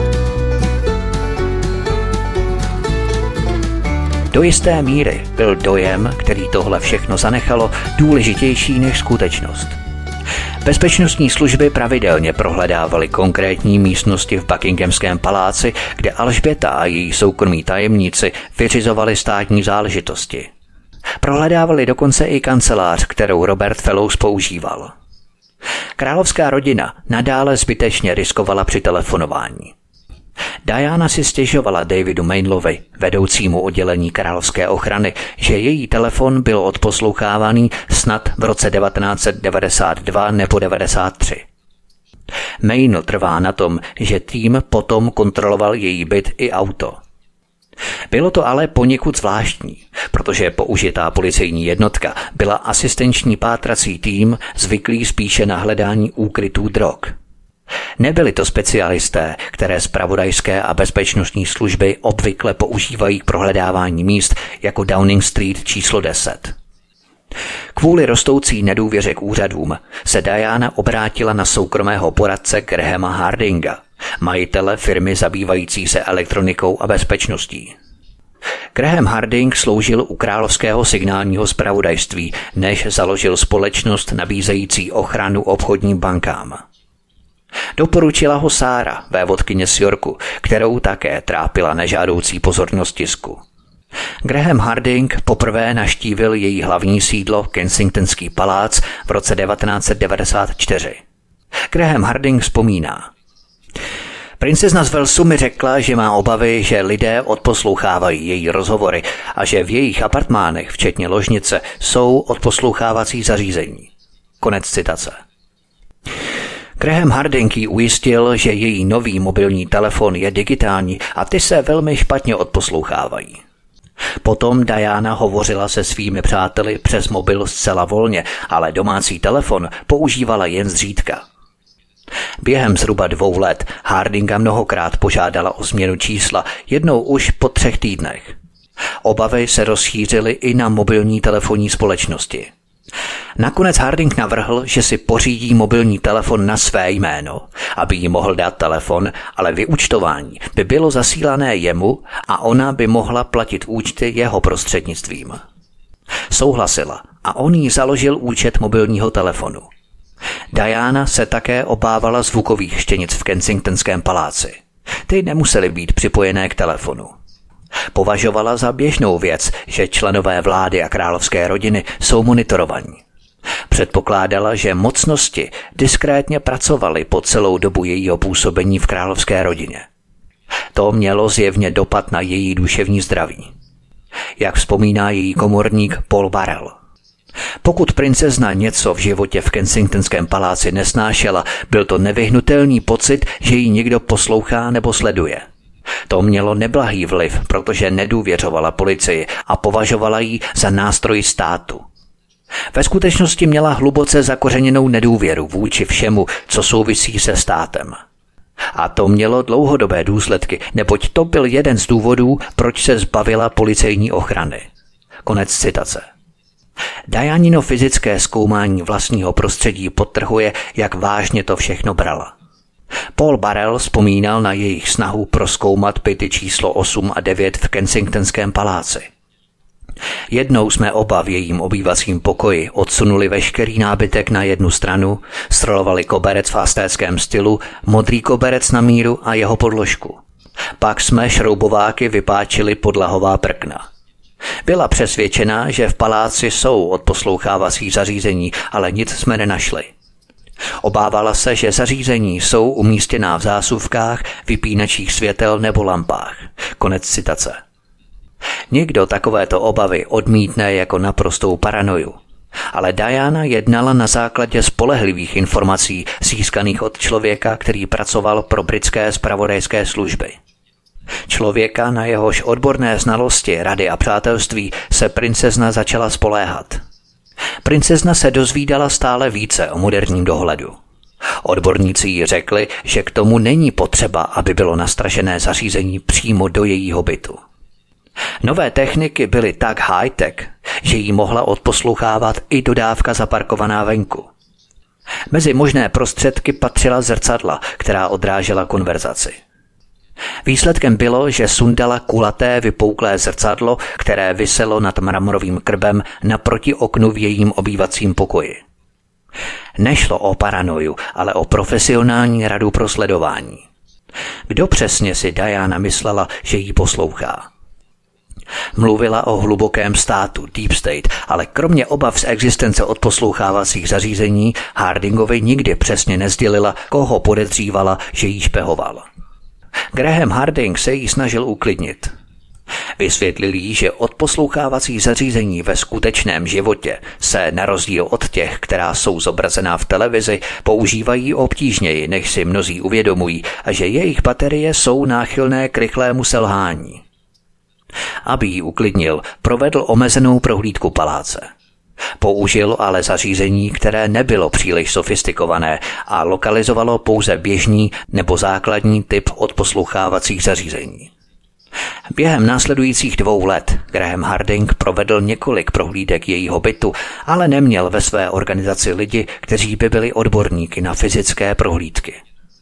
Do jisté míry byl dojem, který tohle všechno zanechalo, důležitější než skutečnost. Bezpečnostní služby pravidelně prohledávaly konkrétní místnosti v Buckinghamském paláci, kde Alžběta a její soukromí tajemníci vyřizovali státní záležitosti. Prohledávali dokonce i kancelář, kterou Robert Fellows používal. Královská rodina nadále zbytečně riskovala při telefonování. Diana si stěžovala Davidu Mainlovi, vedoucímu oddělení královské ochrany, že její telefon byl odposlouchávaný snad v roce devatenáct set devadesát dva nebo devadesát tři. Mainl trvá na tom, že tým potom kontroloval její byt i auto. Bylo to ale poněkud zvláštní, protože použitá policejní jednotka byla asistenční pátrací tým zvyklý spíše na hledání úkrytů drog. Nebyli to specialisté, které zpravodajské a bezpečnostní služby obvykle používají k prohledávání míst jako Downing Street číslo deset. Kvůli rostoucí nedůvěře k úřadům se Diana obrátila na soukromého poradce Grahama Hardinga, majitele firmy zabývající se elektronikou a bezpečností. Graham Harding sloužil u královského signálního zpravodajství, než založil společnost nabízející ochranu obchodním bankám. Doporučila ho Sára, vévodkyně z Yorku, kterou také trápila nežádoucí pozornost tisku. Graham Harding poprvé navštívil její hlavní sídlo Kensingtonský palác v roce devatenáct set devadesát čtyři. Graham Harding vzpomíná: Princezna z Walesu mi řekla, že má obavy, že lidé odposlouchávají její rozhovory a že v jejich apartmánech, včetně ložnice, jsou odposlouchávací zařízení. Konec citace. Graham Harding jí ujistil, že její nový mobilní telefon je digitální a ty se velmi špatně odposlouchávají. Potom Diana hovořila se svými přáteli přes mobil zcela volně, ale domácí telefon používala jen zřídka. Během zhruba dvou let Hardinga mnohokrát požádala o změnu čísla, jednou už po třech týdnech. Obavy se rozšířily i na mobilní telefonní společnosti. Nakonec Harding navrhl, že si pořídí mobilní telefon na své jméno, aby jí mohl dát telefon, ale vyúčtování by bylo zasílané jemu a ona by mohla platit účty jeho prostřednictvím. Souhlasila a on jí založil účet mobilního telefonu. Diana se také obávala zvukových štěnic v Kensingtonském paláci. Ty nemusely být připojené k telefonu. Považovala za běžnou věc, že členové vlády a královské rodiny jsou monitorovaní. Předpokládala, že mocnosti diskrétně pracovaly po celou dobu jejího působení v královské rodině. To mělo zjevně dopad na její duševní zdraví. Jak vzpomíná její komorník Paul Barrell. Pokud princezna něco v životě v Kensingtonském paláci nesnášela, byl to nevyhnutelný pocit, že ji někdo poslouchá nebo sleduje. To mělo neblahý vliv, protože nedůvěřovala policii a považovala ji za nástroj státu. Ve skutečnosti měla hluboce zakořeněnou nedůvěru vůči všemu, co souvisí se státem. A to mělo dlouhodobé důsledky, neboť to byl jeden z důvodů, proč se zbavila policejní ochrany. Konec citace. Dianino fyzické zkoumání vlastního prostředí podtrhuje, jak vážně to všechno brala. Paul Barrell vzpomínal na jejich snahu prozkoumat byty číslo osm a devět v Kensingtonském paláci. Jednou jsme oba v jejím obývacím pokoji odsunuli veškerý nábytek na jednu stranu, strolovali koberec v aztéckém stylu, modrý koberec na míru a jeho podložku. Pak jsme šroubováky vypáčili podlahová prkna. Byla přesvědčená, že v paláci jsou odposlouchávací zařízení, ale nic jsme nenašli. Obávala se, že zařízení jsou umístěná v zásuvkách, vypínačích světel nebo lampách. Konec citace. Někdo takovéto obavy odmítne jako naprostou paranoju. Ale Diana jednala na základě spolehlivých informací získaných od člověka, který pracoval pro britské zpravodajské služby. Člověka, na jehož odborné znalosti, rady a přátelství se princezna začala spoléhat. Princezna se dozvídala stále více o moderním dohledu. Odborníci jí řekli, že k tomu není potřeba, aby bylo nastražené zařízení přímo do jejího bytu. Nové techniky byly tak high-tech, že jí mohla odposlouchávat i dodávka zaparkovaná venku. Mezi možné prostředky patřila zrcadla, která odrážela konverzaci. Výsledkem bylo, že sundala kulaté vypouklé zrcadlo, které viselo nad mramorovým krbem naproti oknu v jejím obývacím pokoji. Nešlo o paranoju, ale o profesionální radu pro sledování. Kdo přesně si Diana myslela, že jí poslouchá? Mluvila o hlubokém státu, Deep State, ale kromě obav z existence odposlouchávacích zařízení Hardingovi nikdy přesně nesdělila, koho podezřívala, že jí špehoval. Graham Harding se jí snažil uklidnit. Vysvětlil jí, že odposlouchávací zařízení ve skutečném životě se, na rozdíl od těch, která jsou zobrazená v televizi, používají obtížněji, než si mnozí uvědomují, a že jejich baterie jsou náchylné k rychlému selhání. Aby ji uklidnil, provedl omezenou prohlídku paláce. Použil ale zařízení, které nebylo příliš sofistikované a lokalizovalo pouze běžný nebo základní typ odposlouchávacích zařízení. Během následujících dvou let Graham Harding provedl několik prohlídek jejího bytu, ale neměl ve své organizaci lidi, kteří by byli odborníky na fyzické prohlídky.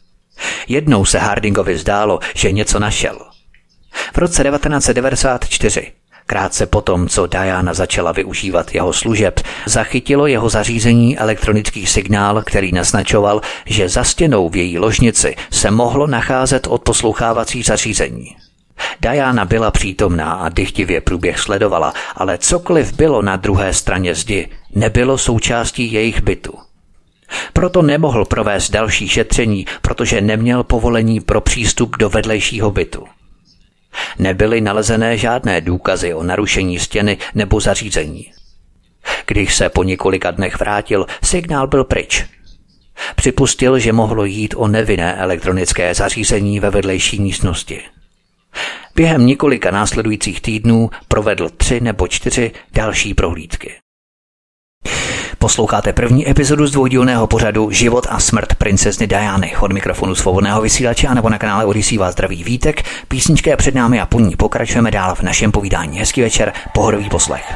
Jednou se Hardingovi zdálo, že něco našel. V roce devatenáct set devadesát čtyři, krátce potom, co Diana začala využívat jeho služeb, zachytilo jeho zařízení elektronický signál, který naznačoval, že za stěnou v její ložnici se mohlo nacházet odposlouchávací zařízení. Diana byla přítomná a dychtivě průběh sledovala, ale cokoliv bylo na druhé straně zdi, nebylo součástí jejich bytu. Proto nemohl provést další šetření, protože neměl povolení pro přístup do vedlejšího bytu. Nebyly nalezené žádné důkazy o narušení stěny nebo zařízení. Když se po několika dnech vrátil, signál byl pryč. Připustil, že mohlo jít o nevinné elektronické zařízení ve vedlejší místnosti. Během několika následujících týdnů provedl tři nebo čtyři další prohlídky. Posloucháte první epizodu z dvoudílného pořadu Život a smrt princezny Diany. Od mikrofonu Svobodného vysílače a nebo na kanále Odyssey vás zdraví Vítek. Písnička je před námi a po ní pokračujeme dál v našem povídání. Hezký večer, pohodový poslech.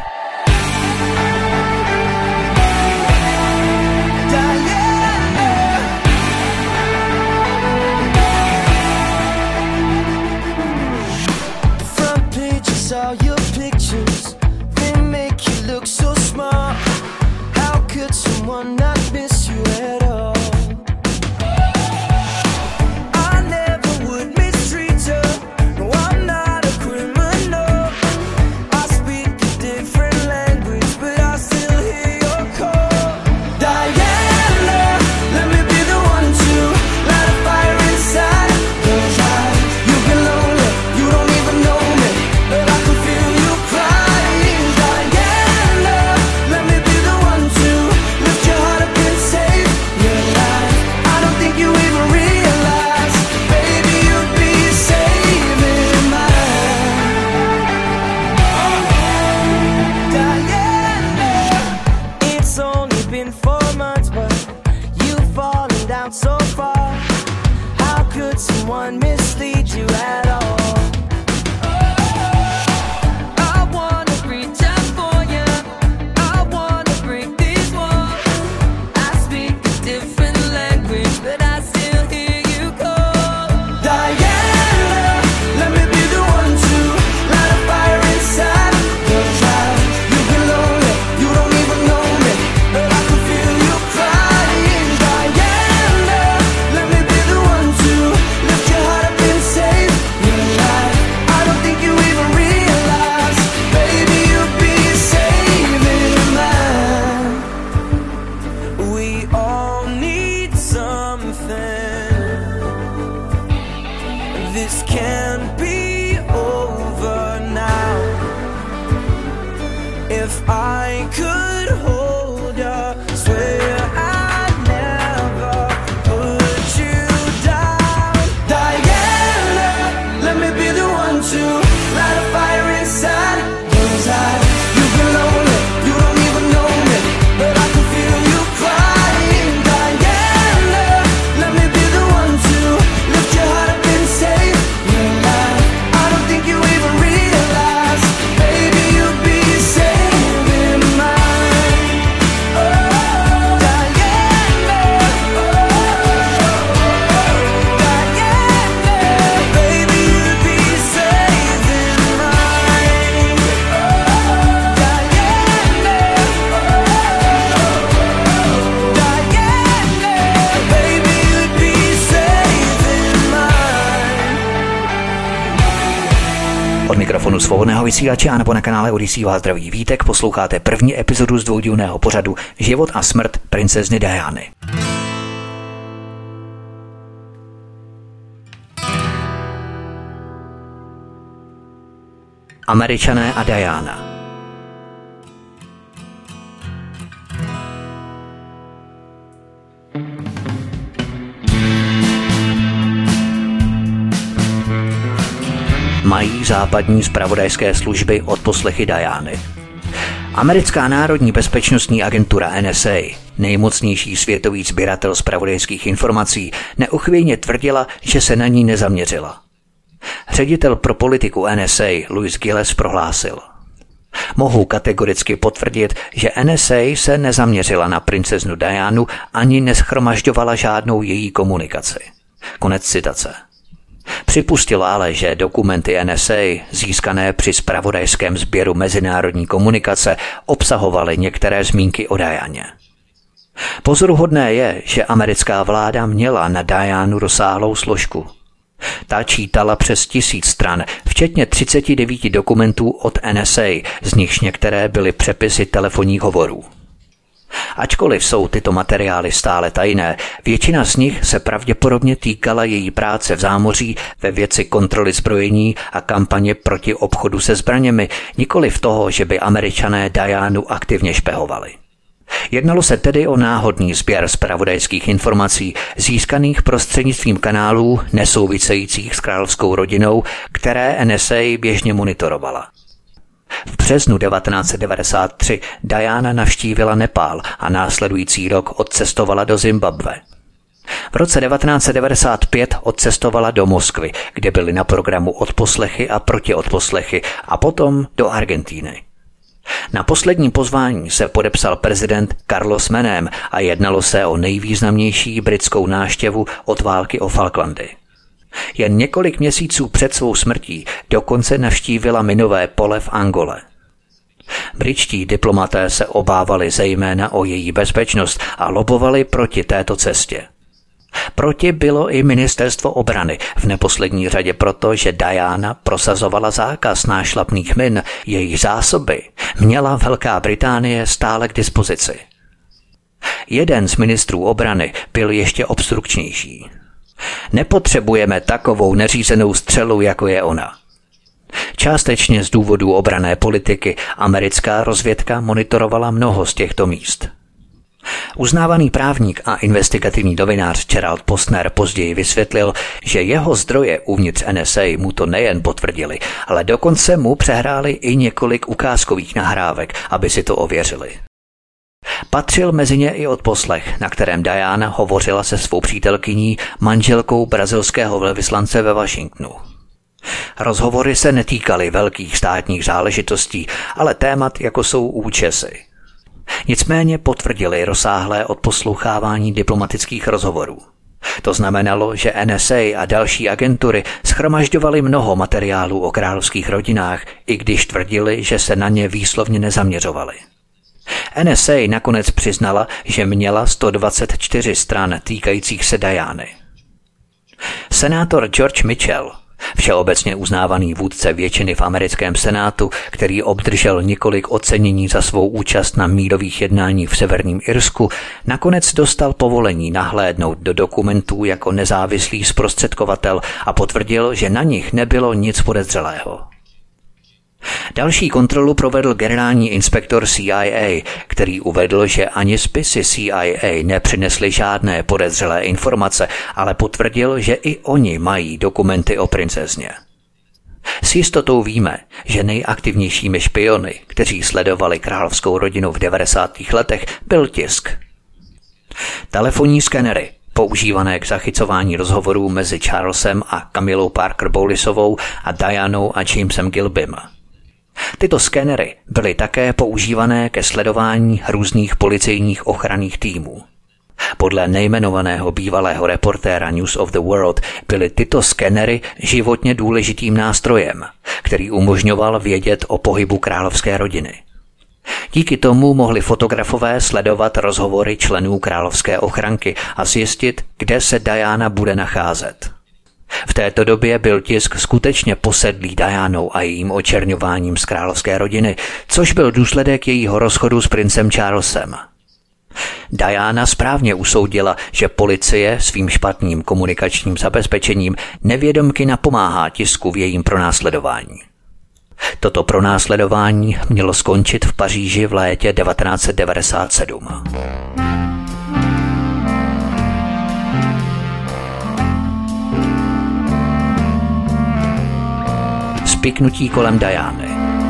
This can't be over now. If I could hold you, swear I'd never put you down. Diana, let me be the one to light a fire inside your eyes. You've been lonely, you don't even know me, but I can feel you crying. Diana, let me be the one to lift your heart up and save your life. I don't think you even realize, baby, you'll be saving mine. Oh, Diana, oh, Diana, baby, you'll be saving mine. Oh, Diana, oh, Diana, baby, you'll be saving mine. Od mikrofonu Svobodného vysílače a nebo na kanále Odyssey vás zdraví Vítek, posloucháte první epizodu z dvoudílného pořadu Život a smrt princezny Diany. Američané a Diana. Mají západní zpravodajské služby odposlechy Diany. Americká národní bezpečnostní agentura N S A, nejmocnější světový sběratel zpravodajských informací, neuchvějně tvrdila, že se na ní nezaměřila. Ředitel pro politiku N S A Louis Gilles prohlásil: Mohu kategoricky potvrdit, že N S A se nezaměřila na princeznu Dianu ani neschromažďovala žádnou její komunikaci. Konec citace. Připustil ale, že dokumenty N S A, získané při zpravodajském sběru mezinárodní komunikace, obsahovaly některé zmínky o Dianě. Pozoruhodné je, že americká vláda měla na Dianu rozsáhlou složku. Ta čítala přes tisíc stran, včetně třicet devět dokumentů od N S A, z nichž některé byly přepisy telefonních hovorů. Ačkoliv jsou tyto materiály stále tajné, většina z nich se pravděpodobně týkala její práce v zámoří ve věci kontroly zbrojení a kampaně proti obchodu se zbraněmi, nikoliv toho, že by Američané Dianu aktivně špehovali. Jednalo se tedy o náhodný sběr zpravodajských informací získaných prostřednictvím kanálů nesouvisejících s královskou rodinou, které N S A běžně monitorovala. V březnu devatenáct set devadesát tři Diana navštívila Nepál a následující rok odcestovala do Zimbabwe. V roce devatenáct set devadesát pět odcestovala do Moskvy, kde byly na programu odposlechy a protiodposlechy, a potom do Argentíny. Na poslední pozvání se podepsal prezident Carlos Menem a jednalo se o nejvýznamnější britskou návštěvu od války o Falklandy. Jen několik měsíců před svou smrtí dokonce navštívila minové pole v Angole. Britští diplomaté se obávali zejména o její bezpečnost a lobovali proti této cestě. Proti bylo i ministerstvo obrany, v neposlední řadě proto, že Diana prosazovala zákaz nášlapných min, její zásoby měla Velká Británie stále k dispozici. Jeden z ministrů obrany byl ještě obstrukčnější. Nepotřebujeme takovou neřízenou střelu, jako je ona. Částečně z důvodu obranné politiky americká rozvědka monitorovala mnoho z těchto míst. Uznávaný právník a investigativní novinář Gerald Posner později vysvětlil, že jeho zdroje uvnitř N S A mu to nejen potvrdili, ale dokonce mu přehráli i několik ukázkových nahrávek, aby si to ověřili. Patřil mezi ně i odposlech, na kterém Diana hovořila se svou přítelkyní, manželkou brazilského velvyslance ve Washingtonu. Rozhovory se netýkaly velkých státních záležitostí, ale témat, jako jsou účesy. Nicméně potvrdili rozsáhlé odposlouchávání diplomatických rozhovorů. To znamenalo, že N S A a další agentury shromažďovaly mnoho materiálů o královských rodinách, i když tvrdili, že se na ně výslovně nezaměřovali. N S A nakonec přiznala, že měla sto dvacet čtyři stran týkajících se Diany. Senátor George Mitchell, Všeobecně uznávaný vůdce většiny v americkém senátu, který obdržel několik ocenění za svou účast na mírových jednáních v Severním Irsku, nakonec dostal povolení nahlédnout do dokumentů jako nezávislý zprostředkovatel a potvrdil, že na nich nebylo nic podezřelého. Další kontrolu provedl generální inspektor C I A, který uvedl, že ani spisy C I A nepřinesly žádné podezřelé informace, ale potvrdil, že i oni mají dokumenty o princezně. S jistotou víme, že nejaktivnějšími špiony, kteří sledovali královskou rodinu v devadesátých letech, byl tisk. Telefonní skenery, používané k zachycování rozhovorů mezi Charlesem a Camillou Parker Bowlesovou a Dianou a Jamesem Gilbym. Tyto skenery byly také používané ke sledování různých policejních ochranných týmů. Podle nejmenovaného bývalého reportéra News of the World byly tyto skenery životně důležitým nástrojem, který umožňoval vědět o pohybu královské rodiny. Díky tomu mohli fotografové sledovat rozhovory členů královské ochranky a zjistit, kde se Diana bude nacházet. V této době byl tisk skutečně posedlý Dianou a jejím očerňováním z královské rodiny, což byl důsledek jejího rozchodu s princem Charlesem. Diana správně usoudila, že policie svým špatným komunikačním zabezpečením nevědomky napomáhá tisku v jejím pronásledování. Toto pronásledování mělo skončit v Paříži v létě devatenáct set devadesát sedm. Spiknutí kolem Diany.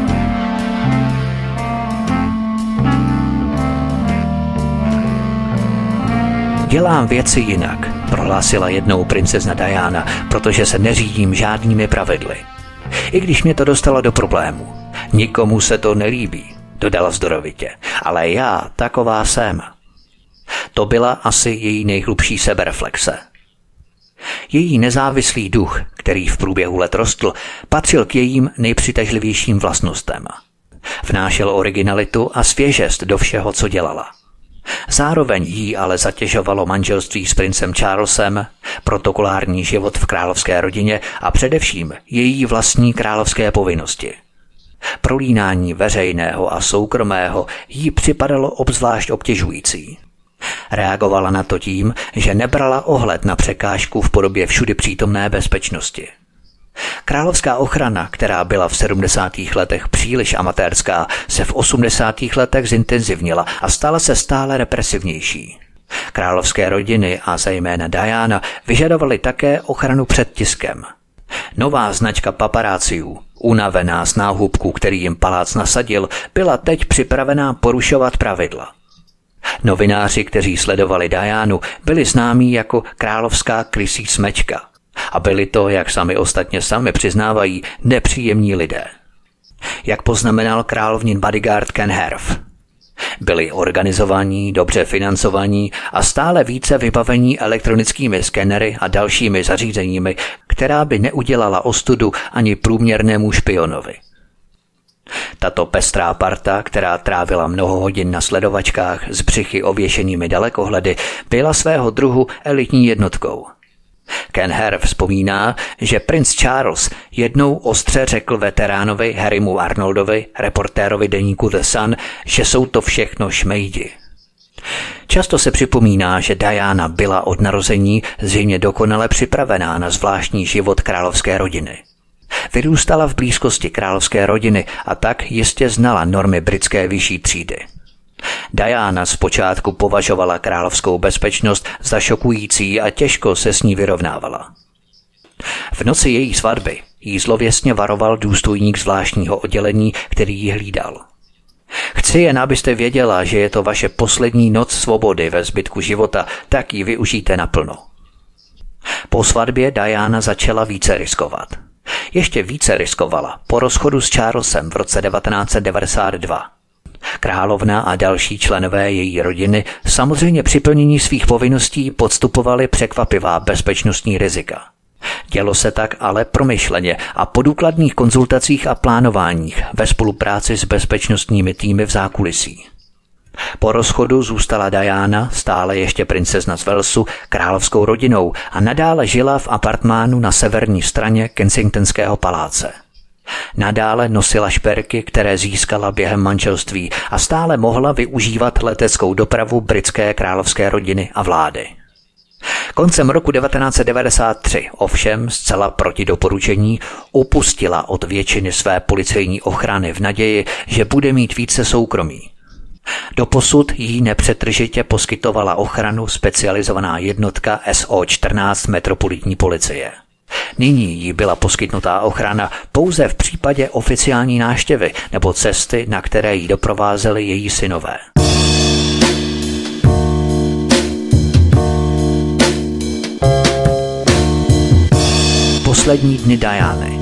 Dělám věci jinak, prohlásila jednou princezna Diana, protože se neřídím žádnými pravidly. I když mě to dostalo do problému. Nikomu se to nelíbí, dodala vzdorovitě, ale já taková jsem. To byla asi její nejhlubší sebereflexe. Její nezávislý duch, který v průběhu let rostl, patřil k jejím nejpřitažlivějším vlastnostem. Vnášel originalitu a svěžest do všeho, co dělala. Zároveň jí ale zatěžovalo manželství s princem Charlesem, protokolární život v královské rodině a především její vlastní královské povinnosti. Prolínání veřejného a soukromého jí připadalo obzvlášť obtěžující. Reagovala na to tím, že nebrala ohled na překážku v podobě všudy přítomné bezpečnosti. Královská ochrana, která byla v sedmdesátých letech příliš amatérská, se v osmdesátých letech zintenzivnila a stala se stále represivnější. Královské rodiny a zejména Diana vyžadovaly také ochranu před tiskem. Nová značka paparáciů, unavená z náhubků, který jim palác nasadil, byla teď připravená porušovat pravidla. Novináři, kteří sledovali Dianu, byli známí jako královská krysí smečka. A byli to, jak sami ostatně sami přiznávají, nepříjemní lidé. Jak poznamenal královnin bodyguard Ken Harf. Byli organizovaní, dobře financovaní a stále více vybavení elektronickými skenery a dalšími zařízeními, která by neudělala ostudu ani průměrnému špionovi. Tato pestrá parta, která trávila mnoho hodin na sledovačkách s břichy ověšenými dalekohledy, byla svého druhu elitní jednotkou. Ken Harf vzpomíná, že princ Charles jednou ostře řekl veteránovi Harrymu Arnoldovi, reportérovi deníku The Sun, že jsou to všechno šmejdi. Často se připomíná, že Diana byla od narození zřejmě dokonale připravená na zvláštní život královské rodiny. Vyrůstala v blízkosti královské rodiny a tak jistě znala normy britské vyšší třídy. Diana zpočátku považovala královskou bezpečnost za šokující a těžko se s ní vyrovnávala. V noci její svatby jí zlověstně varoval důstojník zvláštního oddělení, který ji hlídal. Chci jen, abyste věděla, že je to vaše poslední noc svobody ve zbytku života, tak ji využijte naplno. Po svatbě Diana začala více riskovat. Ještě více riskovala po rozchodu s Charlesem v roce devatenáct set devadesát dva. Královna a další členové její rodiny samozřejmě při plnění svých povinností podstupovali překvapivá bezpečnostní rizika. Dělo se tak ale promyšleně a po důkladných konzultacích a plánováních ve spolupráci s bezpečnostními týmy v zákulisí. Po rozchodu zůstala Diana, stále ještě princezna z Walesu, královskou rodinou a nadále žila v apartmánu na severní straně Kensingtonského paláce. Nadále nosila šperky, které získala během manželství a stále mohla využívat leteckou dopravu britské královské rodiny a vlády. Koncem roku devatenáct set devadesát tři ovšem zcela proti doporučení upustila od většiny své policejní ochrany v naději, že bude mít více soukromí. Doposud jí nepřetržitě poskytovala ochranu specializovaná jednotka S O čtrnáct metropolitní policie. Nyní jí byla poskytnutá ochrana pouze v případě oficiální návštěvy nebo cesty, na které jí doprovázeli její synové. Poslední dny Diany.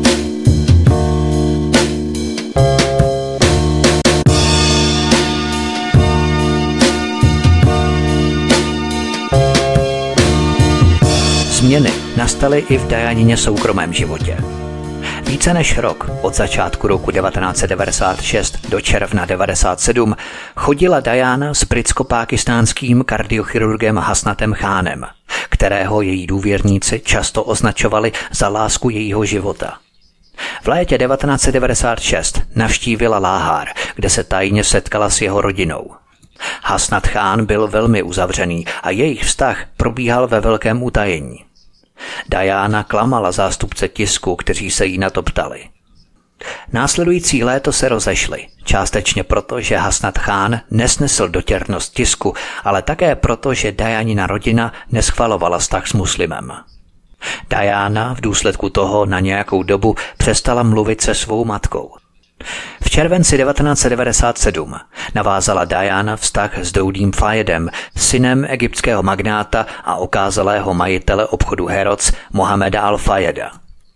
Změny nastaly i v Dianině soukromém životě. Více než rok od začátku roku devatenáct set devadesát šest do června devadesát sedm chodila Diana s britsko-pákistánským kardiochirurgem Hasnatem Khánem, kterého její důvěrníci často označovali za lásku jejího života. V létě devatenáct set devadesát šest navštívila Láhár, kde se tajně setkala s jeho rodinou. Hasnat Khán byl velmi uzavřený a jejich vztah probíhal ve velkém utajení. Diana klamala zástupce tisku, kteří se jí na to ptali. Následující léto se rozešli, částečně proto, že Hasnat Khán nesnesl dotěrnost tisku, ale také proto, že Dianina rodina neschvalovala vztah s muslimem. Diana v důsledku toho na nějakou dobu přestala mluvit se svou matkou. V červenci devatenáct set devadesát sedm navázala Diana vztah s Doudím Fayedem, synem egyptského magnáta a okázalého majitele obchodu Harrods Mohameda al-Fayeda.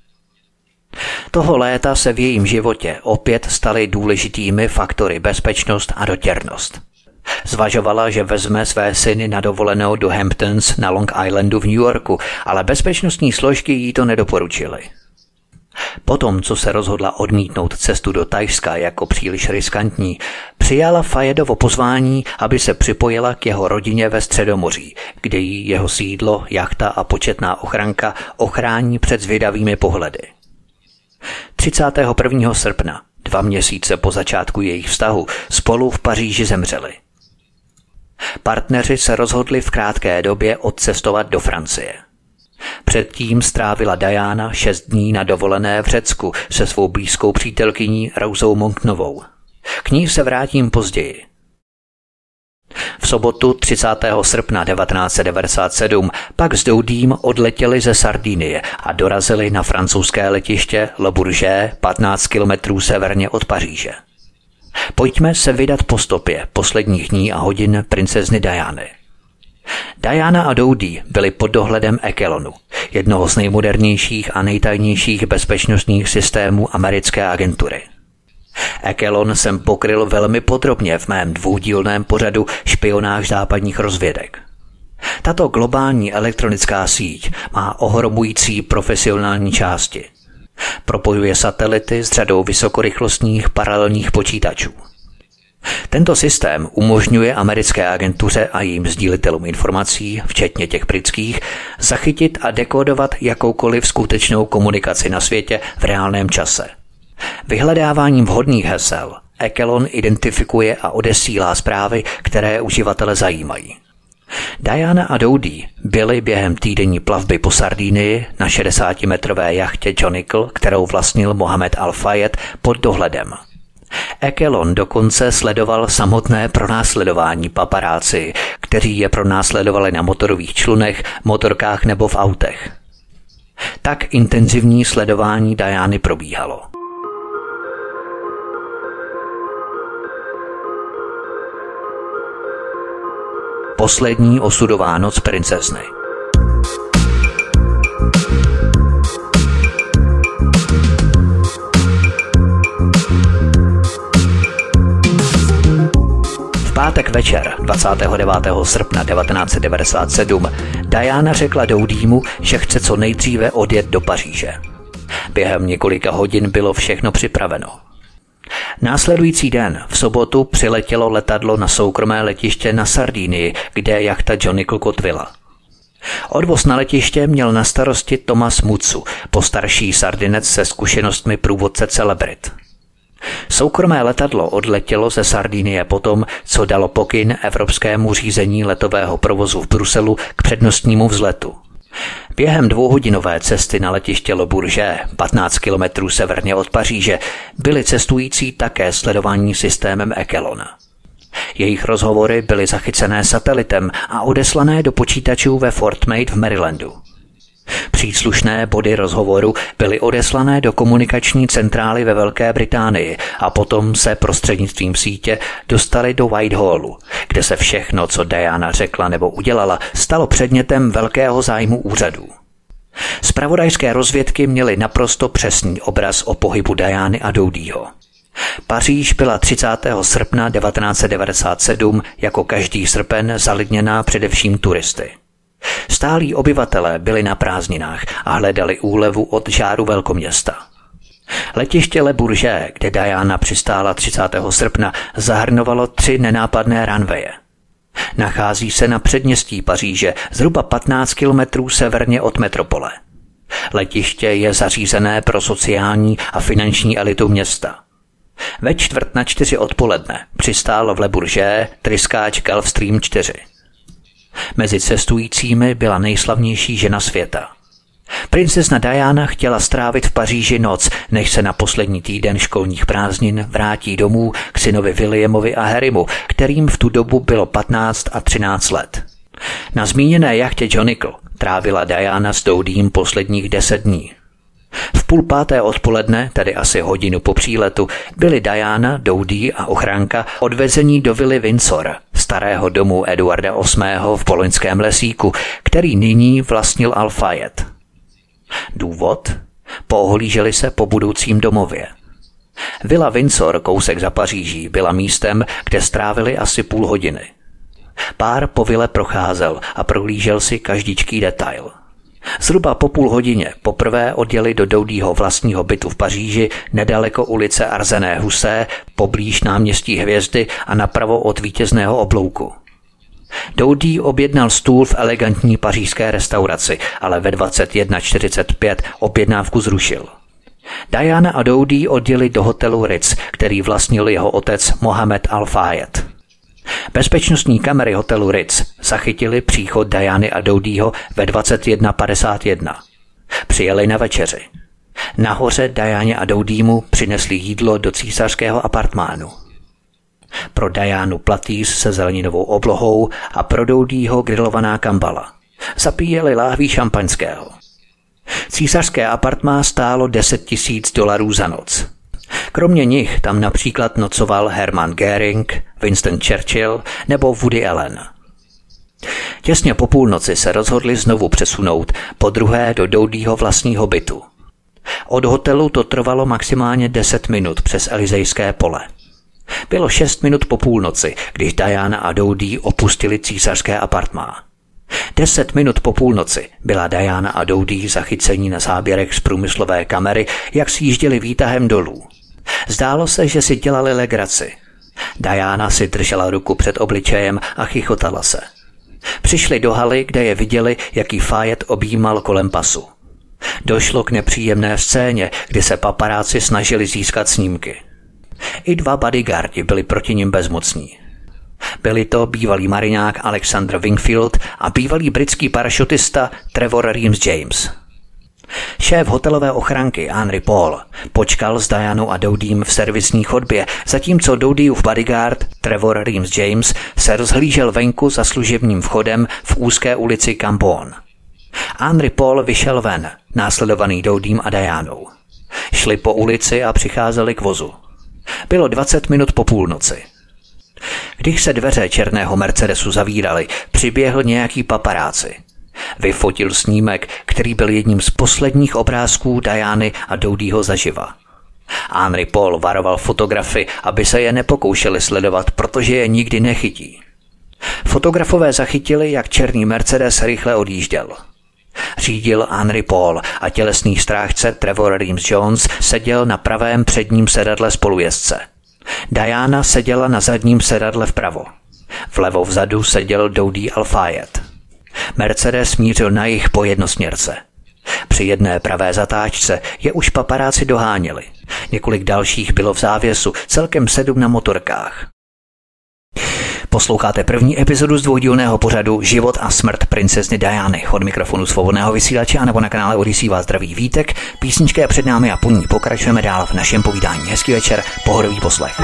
Toho léta se v jejím životě opět staly důležitými faktory bezpečnost a dotěrnost. Zvažovala, že vezme své syny na dovolenou do Hamptons na Long Islandu v New Yorku, ale bezpečnostní složky jí to nedoporučily. Potom, co se rozhodla odmítnout cestu do Thajska jako příliš riskantní, přijala Fayedovo pozvání, aby se připojila k jeho rodině ve Středomoří, kde jí jeho sídlo, jachta a početná ochranka ochrání před zvědavými pohledy. třicátého prvního srpna, dva měsíce po začátku jejich vztahu, spolu v Paříži zemřeli. Partneři se rozhodli v krátké době odcestovat do Francie. Předtím strávila Diana šest dní na dovolené v Řecku se svou blízkou přítelkyní Rousou Moncknovou. K ní se vrátím později. V sobotu třicátého srpna devatenáct set devadesát sedm pak s Doudím odletěli ze Sardinie a dorazili na francouzské letiště Le Bourget patnáct kilometrů severně od Paříže. Pojďme se vydat po stopě posledních dní a hodin princezny Diany. Diana a Doudí byli pod dohledem Ekelonu, jednoho z nejmodernějších a nejtajnějších bezpečnostních systémů americké agentury. Ekelon jsem pokryl velmi podrobně v mém dvoudílném pořadu Špionáž západních rozvědek. Tato globální elektronická síť má ohromující profesionální části. Propojuje satelity s řadou vysokorychlostních paralelních počítačů. Tento systém umožňuje americké agentuře a jejím sdílitelům informací, včetně těch britských, zachytit a dekodovat jakoukoliv skutečnou komunikaci na světě v reálném čase. Vyhledáváním vhodných hesel Ekelon identifikuje a odesílá zprávy, které uživatele zajímají. Diana a Doudí byli během týdenní plavby po Sardinii na šedesátimetrové jachtě Jonicle, kterou vlastnil Mohamed al-Fayed, pod dohledem. Ekelon dokonce sledoval samotné pronásledování paparáci, kteří je pronásledovali na motorových člunech, motorkách nebo v autech. Tak intenzivní sledování Diany probíhalo. Poslední osudová noc princezny. V pátek večer dvacátého devátého srpna devatenáct set devadesát sedm Diana řekla Doudímu, že chce co nejdříve odjet do Paříže. Během několika hodin bylo všechno připraveno. Následující den v sobotu přiletělo letadlo na soukromé letiště na Sardinii, kde jachta Johnny kotvila. Odvoz na letiště měl na starosti Thomas Mutsu, postarší Sardinec se zkušenostmi průvodce celebrit. Soukromé letadlo odletělo ze Sardinie potom, co dalo pokyn Evropskému řízení letového provozu v Bruselu k přednostnímu vzletu. Během dvouhodinové cesty na letiště Le Bourget, patnáct kilometrů severně od Paříže, byli cestující také sledovaní systémem Echelon. Jejich rozhovory byly zachycené satelitem a odeslané do počítačů ve Fort Meade v Marylandu. Příslušné body rozhovoru byly odeslané do komunikační centrály ve Velké Británii a potom se prostřednictvím sítě dostali do Whitehallu, kde se všechno, co Diana řekla nebo udělala, stalo předmětem velkého zájmu úřadů. Zpravodajské rozvědky měly naprosto přesný obraz o pohybu Diany a Doudyho. Paříž byla třicátého srpna devatenáct set devadesát sedm jako každý srpen zalidněná především turisty. Stálí obyvatelé byli na prázdninách a hledali úlevu od žáru velkoměsta. Letiště Le Bourget, kde Diana přistála třicátého srpna, zahrnovalo tři nenápadné runwaye. Nachází se na předměstí Paříže, zhruba patnáct kilometrů severně od metropole. Letiště je zařízené pro sociální a finanční elitu města. Ve čtvrt na čtyři odpoledne přistálo v Le Bourget tryskáč Gulfstream čtyři. Mezi cestujícími byla nejslavnější žena světa. Princezna Diana chtěla strávit v Paříži noc, než se na poslední týden školních prázdnin vrátí domů k synovi Williamovi a Harrymu, kterým v tu dobu bylo patnáct a třináct let. Na zmíněné jachtě Johnnycle trávila Diana s Doudym posledních deset dní. V půl páté odpoledne, tedy asi hodinu po příletu, byli Diana, Doudy a ochránka odvezení do vily Windsor, starého domu Eduarda osmého v Poloňském lesíku, který nyní vlastnil Al-Fayed. Důvod? Poohlíželi se po budoucím domově. Vila Windsor, kousek za Paříží, byla místem, kde strávili asi půl hodiny. Pár po vile procházel a prohlížel si každičký detail. Zhruba po půl hodině poprvé odjeli do Doudyho vlastního bytu v Paříži nedaleko ulice Arzené Husé, poblíž náměstí Hvězdy a napravo od Vítězného oblouku. Doudy objednal stůl v elegantní pařížské restauraci, ale ve dvacet jedna čtyřicet pět objednávku zrušil. Diana a Doudy odjeli do hotelu Ritz, který vlastnil jeho otec Mohamed Al-Fayed. Bezpečnostní kamery hotelu Ritz zachytili příchod Diany a Doudyho ve dvacet jedna padesát jedna. Přijeli na večeři. Nahoře Dianě a Doudymu přinesli jídlo do císařského apartmánu. Pro Dianu platýs se zeleninovou oblohou a pro Doudyho grilovaná kambala. Zapíjeli láhví šampaňského. Císařské apartmá stálo deset tisíc dolarů za noc. Kromě nich tam například nocoval Hermann Göring, Winston Churchill nebo Woody Allen. Těsně po půlnoci se rozhodli znovu přesunout, podruhé do Doudyho vlastního bytu. Od hotelu to trvalo maximálně deset minut přes Elizejské pole. Bylo šest minut po půlnoci, když Diana a Doudy opustili císařské apartmá. Deset minut po půlnoci byla Diana a Doudy zachycení na záběrech z průmyslové kamery, jak sjížděli výtahem dolů. Zdálo se, že si dělali legraci. Diana si držela ruku před obličejem a chichotala se. Přišli do haly, kde je viděli, jaký Fayed objímal kolem pasu. Došlo k nepříjemné scéně, kdy se paparáci snažili získat snímky. I dva bodyguardi byli proti nim bezmocní. Byli to bývalý mariňák Alexander Wingfield a bývalý britský parašutista Trevor Reeves James. Šéf hotelové ochránky Henry Paul počkal s Dianou a Doudym v servisní chodbě, zatímco Doudyův bodyguard Trevor Reeves James se rozhlížel venku za služebním vchodem v úzké ulici Cambon. Henry Paul vyšel ven, následovaný Doudym a Dianou. Šli po ulici a přicházeli k vozu. Bylo dvacet minut po půlnoci. Když se dveře černého Mercedesu zavíraly, přiběhl nějaký paparáci. Vyfotil snímek, který byl jedním z posledních obrázků Diany a Doudyho zaživa. Henry Paul varoval fotografy, aby se je nepokoušeli sledovat, protože je nikdy nechytí. Fotografové zachytili, jak černý Mercedes rychle odjížděl. Řídil Henry Paul a tělesný strážce Trevor Reeves Jones seděl na pravém předním sedadle spolujezdce. Diana seděla na zadním sedadle vpravo. Vlevo vzadu seděl Dodi Al-Fayed. Mercedes mířil na jih po jednosměrce. Při jedné pravé zatáčce je už paparáci doháněli. Několik dalších bylo v závěsu, celkem sedm na motorkách. Posloucháte první epizodu z dvoudílného pořadu Život a smrt princezny Diany. Od mikrofonu svobodného vysílače a nebo na kanále Odyssey vás zdraví Vítek. Písnička je před námi a po ní pokračujeme dál v našem povídání. Hezký večer, pohodový poslech.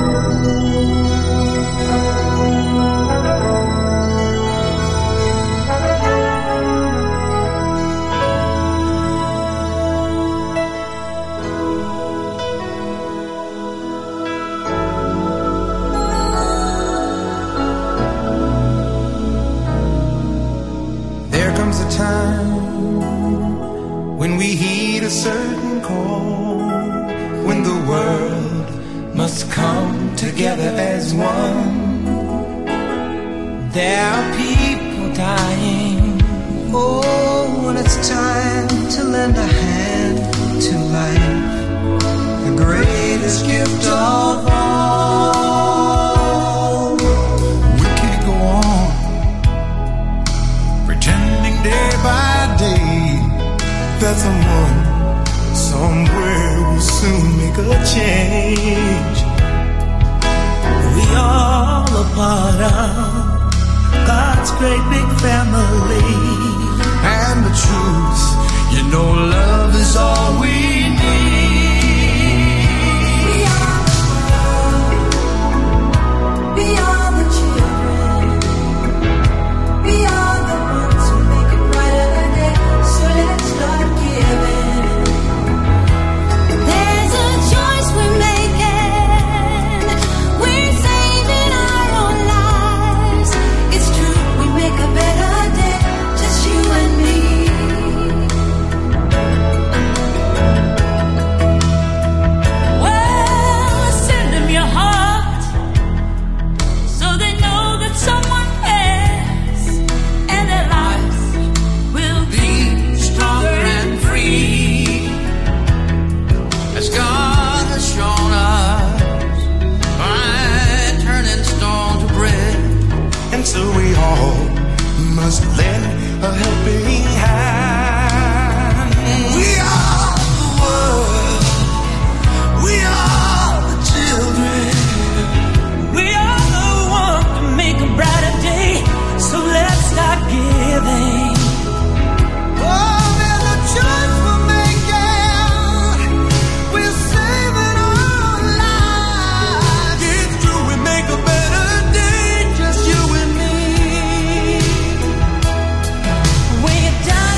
When we heed a certain call, when the world must come together as one. There are people dying. Oh, when it's time to lend a hand to life, the greatest gift of all. We can't go on pretending day by day that someone somewhere will soon make a change. We all a part of God's great big family. And the truth, you know, love is all we need. We are the world. We are the children. We are the ones who make a brighter day. So let's start giving. There's a choice we're making. We're saving our own lives. It's true, we make a better day, just you and me. Well, send them your heart, so they know that someone cares, and their lives will be stronger and free, as God has shown us by turning stone to bread. And so we all must lend a helping hand. We are the world. We are the children. We are the one to make a brighter day. So let's start giving. Oh, there's a choice we're making. We're saving our lives. It's true, we make a better day, just you and me. When you're down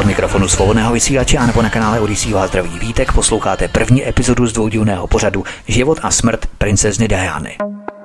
Od mikrofonu svobodného vysílače a nebo na kanále Odyssey vás zdraví Vítek, posloucháte první epizodu z dvoudílného pořadu Život a smrt princezny Diany.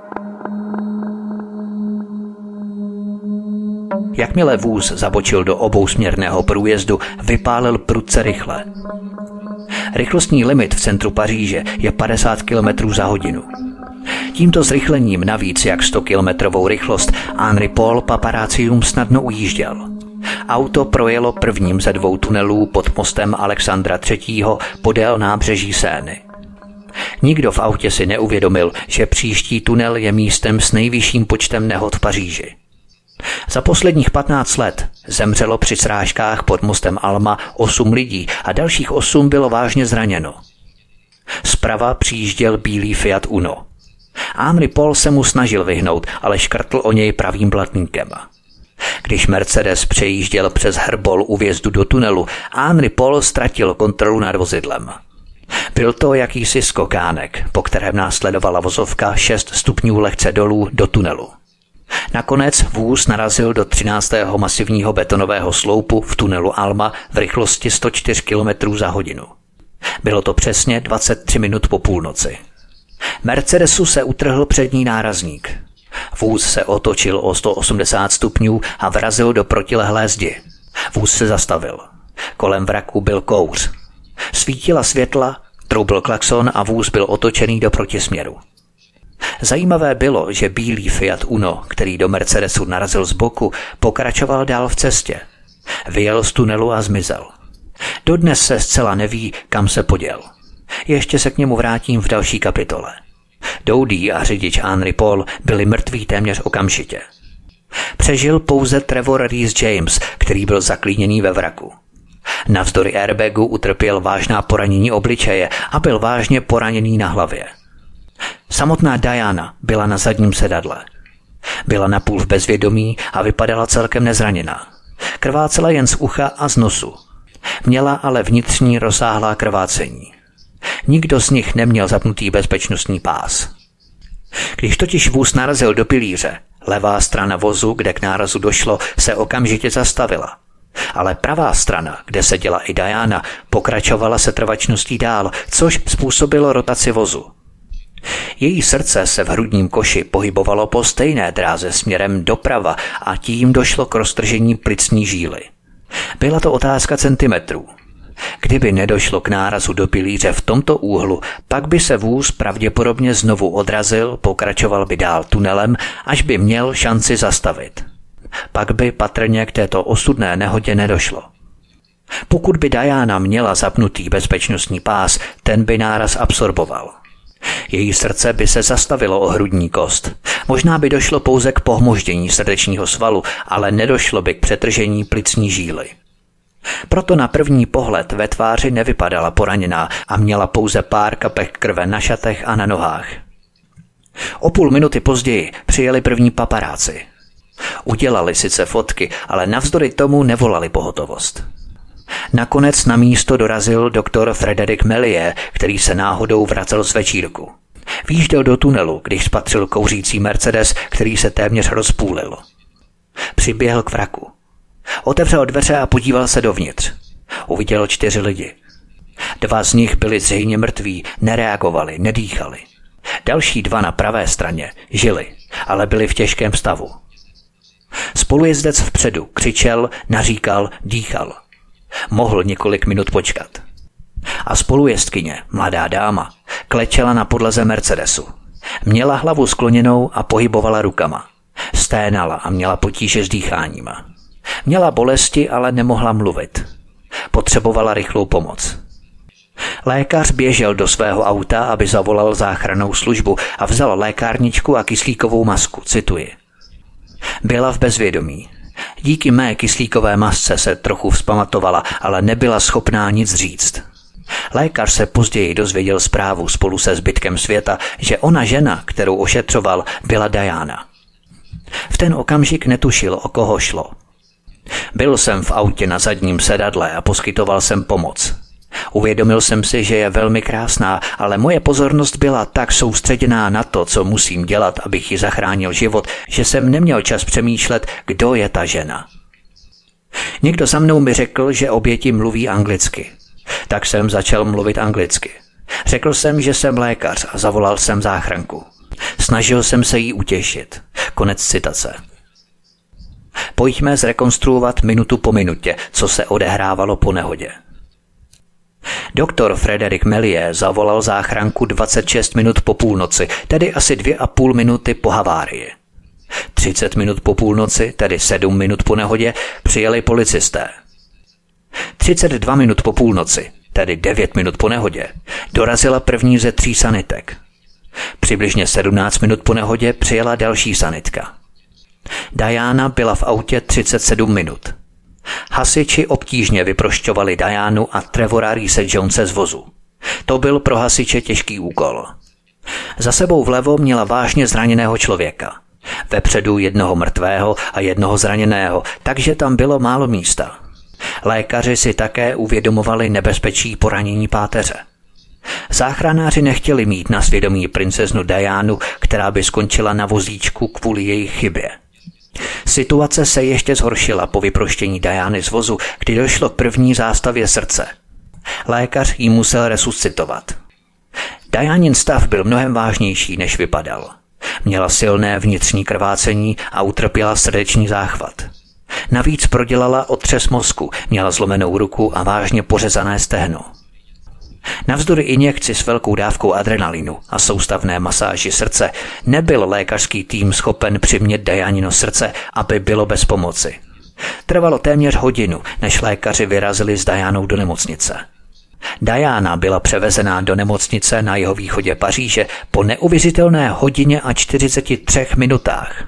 Jakmile vůz zabočil do obousměrného průjezdu, vypálil prudce rychle. Rychlostní limit v centru Paříže je padesát kilometrů za hodinu. Tímto zrychlením navíc jak sto kilometrovou rychlost Henri Paul paparáciům snadno ujížděl. Auto projelo prvním ze dvou tunelů pod mostem Alexandra třetího podél nábřeží Seiny. Nikdo v autě si neuvědomil, že příští tunel je místem s nejvyšším počtem nehod v Paříži. Za posledních patnáct let zemřelo při srážkách pod mostem Alma osm lidí a dalších osm bylo vážně zraněno. Zprava přijížděl bílý Fiat Uno. Henri Paul se mu snažil vyhnout, ale škrtl o něj pravým blatníkem. Když Mercedes přejížděl přes hrbol u vjezdu do tunelu, Henri Paul ztratil kontrolu nad vozidlem. Byl to jakýsi skokánek, po kterém následovala vozovka šest stupňů lehce dolů do tunelu. Nakonec vůz narazil do třináctého masivního betonového sloupu v tunelu Alma v rychlosti sto čtyři kilometrů za hodinu. Bylo to přesně dvacet tři minut po půlnoci. Mercedesu se utrhl přední nárazník. Vůz se otočil o sto osmdesát stupňů a vrazil do protilehlé zdi. Vůz se zastavil. Kolem vraku byl kouř. Svítila světla, troubl klakson a vůz byl otočený do protisměru. Zajímavé bylo, že bílý Fiat Uno, který do Mercedesu narazil z boku, pokračoval dál v cestě. Vyjel z tunelu a zmizel. Dodnes se zcela neví, kam se poděl. Ještě se k němu vrátím v další kapitole. Dodie a řidič Henri Paul byli mrtví téměř okamžitě. Přežil pouze Trevor Rhys James, který byl zaklíněný ve vraku. Navzdory airbagu utrpěl vážná poranění obličeje a byl vážně poraněný na hlavě. Samotná Diana byla na zadním sedadle. Byla napůl v bezvědomí a vypadala celkem nezraněná. Krvácela jen z ucha a z nosu. Měla ale vnitřní rozsáhlá krvácení. Nikdo z nich neměl zapnutý bezpečnostní pás. Když totiž vůz narazil do pilíře, levá strana vozu, kde k nárazu došlo, se okamžitě zastavila. Ale pravá strana, kde seděla i Diana, pokračovala se trvačností dál, což způsobilo rotaci vozu. Její srdce se v hrudním koši pohybovalo po stejné dráze směrem doprava a tím došlo k roztržení plicní žíly. Byla to otázka centimetrů. Kdyby nedošlo k nárazu do pilíře v tomto úhlu, pak by se vůz pravděpodobně znovu odrazil, pokračoval by dál tunelem, až by měl šanci zastavit. Pak by patrně k této osudné nehodě nedošlo. Pokud by Diana měla zapnutý bezpečnostní pás, ten by náraz absorboval. Její srdce by se zastavilo o hrudní kost. Možná by došlo pouze k pohmoždění srdečního svalu, ale nedošlo by k přetržení plicní žíly. Proto na první pohled ve tváři nevypadala poraněná a měla pouze pár kapek krve na šatech a na nohách. O půl minuty později přijeli první paparáci. Udělali sice fotky, ale navzdory tomu nevolali pohotovost. Nakonec na místo dorazil doktor Frédéric Méliès, který se náhodou vracel z večírku. Výjížděl do tunelu, když spatřil kouřící Mercedes, který se téměř rozpůlil. Přiběhl k vraku. Otevřel dveře a podíval se dovnitř. Uviděl čtyři lidi. Dva z nich byli zřejmě mrtví, nereagovali, nedýchali. Další dva na pravé straně žili, ale byli v těžkém stavu. Spolujezdec vpředu křičel, naříkal, dýchal. Mohl několik minut počkat. A spolujezdkyně, mladá dáma, klečela na podlaze Mercedesu. Měla hlavu skloněnou a pohybovala rukama. Sténala a měla potíže s dýcháním. Měla bolesti, ale nemohla mluvit. Potřebovala rychlou pomoc. Lékař běžel do svého auta, aby zavolal záchrannou službu a vzal lékárničku a kyslíkovou masku, cituji. Byla v bezvědomí. Díky mé kyslíkové masce se trochu vzpamatovala, ale nebyla schopná nic říct. Lékař se později dozvěděl zprávu spolu se zbytkem světa, že ona žena, kterou ošetřoval, byla Diana. V ten okamžik netušil, o koho šlo. Byl jsem v autě na zadním sedadle a poskytoval jsem pomoc. Uvědomil jsem si, že je velmi krásná, ale moje pozornost byla tak soustředěná na to, co musím dělat, abych ji zachránil život, že jsem neměl čas přemýšlet, kdo je ta žena. Někdo za mnou mi řekl, že oběti mluví anglicky. Tak jsem začal mluvit anglicky. Řekl jsem, že jsem lékař a zavolal jsem záchranku. Snažil jsem se jí utěšit. Konec citace. Pojďme zrekonstruovat minutu po minutě, co se odehrávalo po nehodě. Doktor Frederick Méliès zavolal záchranku dvacet šest minut po půlnoci, tedy asi dvě a půl minuty po havárii. třicet minut po půlnoci, tedy sedm minut po nehodě, přijeli policisté. třicet dva minut po půlnoci, tedy devět minut po nehodě, dorazila první ze tří sanitek. Přibližně sedmnáct minut po nehodě přijela další sanitka. Diana byla v autě třicet sedm minut. Hasiči obtížně vyprošťovali Dianu a Trevora Reese Jonese z vozu. To byl pro hasiče těžký úkol. Za sebou vlevo měla vážně zraněného člověka. Vepředu jednoho mrtvého a jednoho zraněného, takže tam bylo málo místa. Lékaři si také uvědomovali nebezpečí poranění páteře. Záchranáři nechtěli mít na svědomí princeznu Dianu, která by skončila na vozíčku kvůli její chybě. Situace se ještě zhoršila po vyproštění Diany z vozu, kdy došlo k první zástavě srdce. Lékař ji musel resuscitovat. Dianin stav byl mnohem vážnější, než vypadal. Měla silné vnitřní krvácení a utrpěla srdeční záchvat. Navíc prodělala otřes mozku, měla zlomenou ruku a vážně pořezané stehno. Navzdory injekci s velkou dávkou adrenalinu a soustavné masáži srdce nebyl lékařský tým schopen přimět Dianino srdce, aby bylo bez pomoci. Trvalo téměř hodinu, než lékaři vyrazili s Dianou do nemocnice. Diana byla převezená do nemocnice na jihovýchodě Paříže po neuvěřitelné hodině a čtyřiceti třech minutách.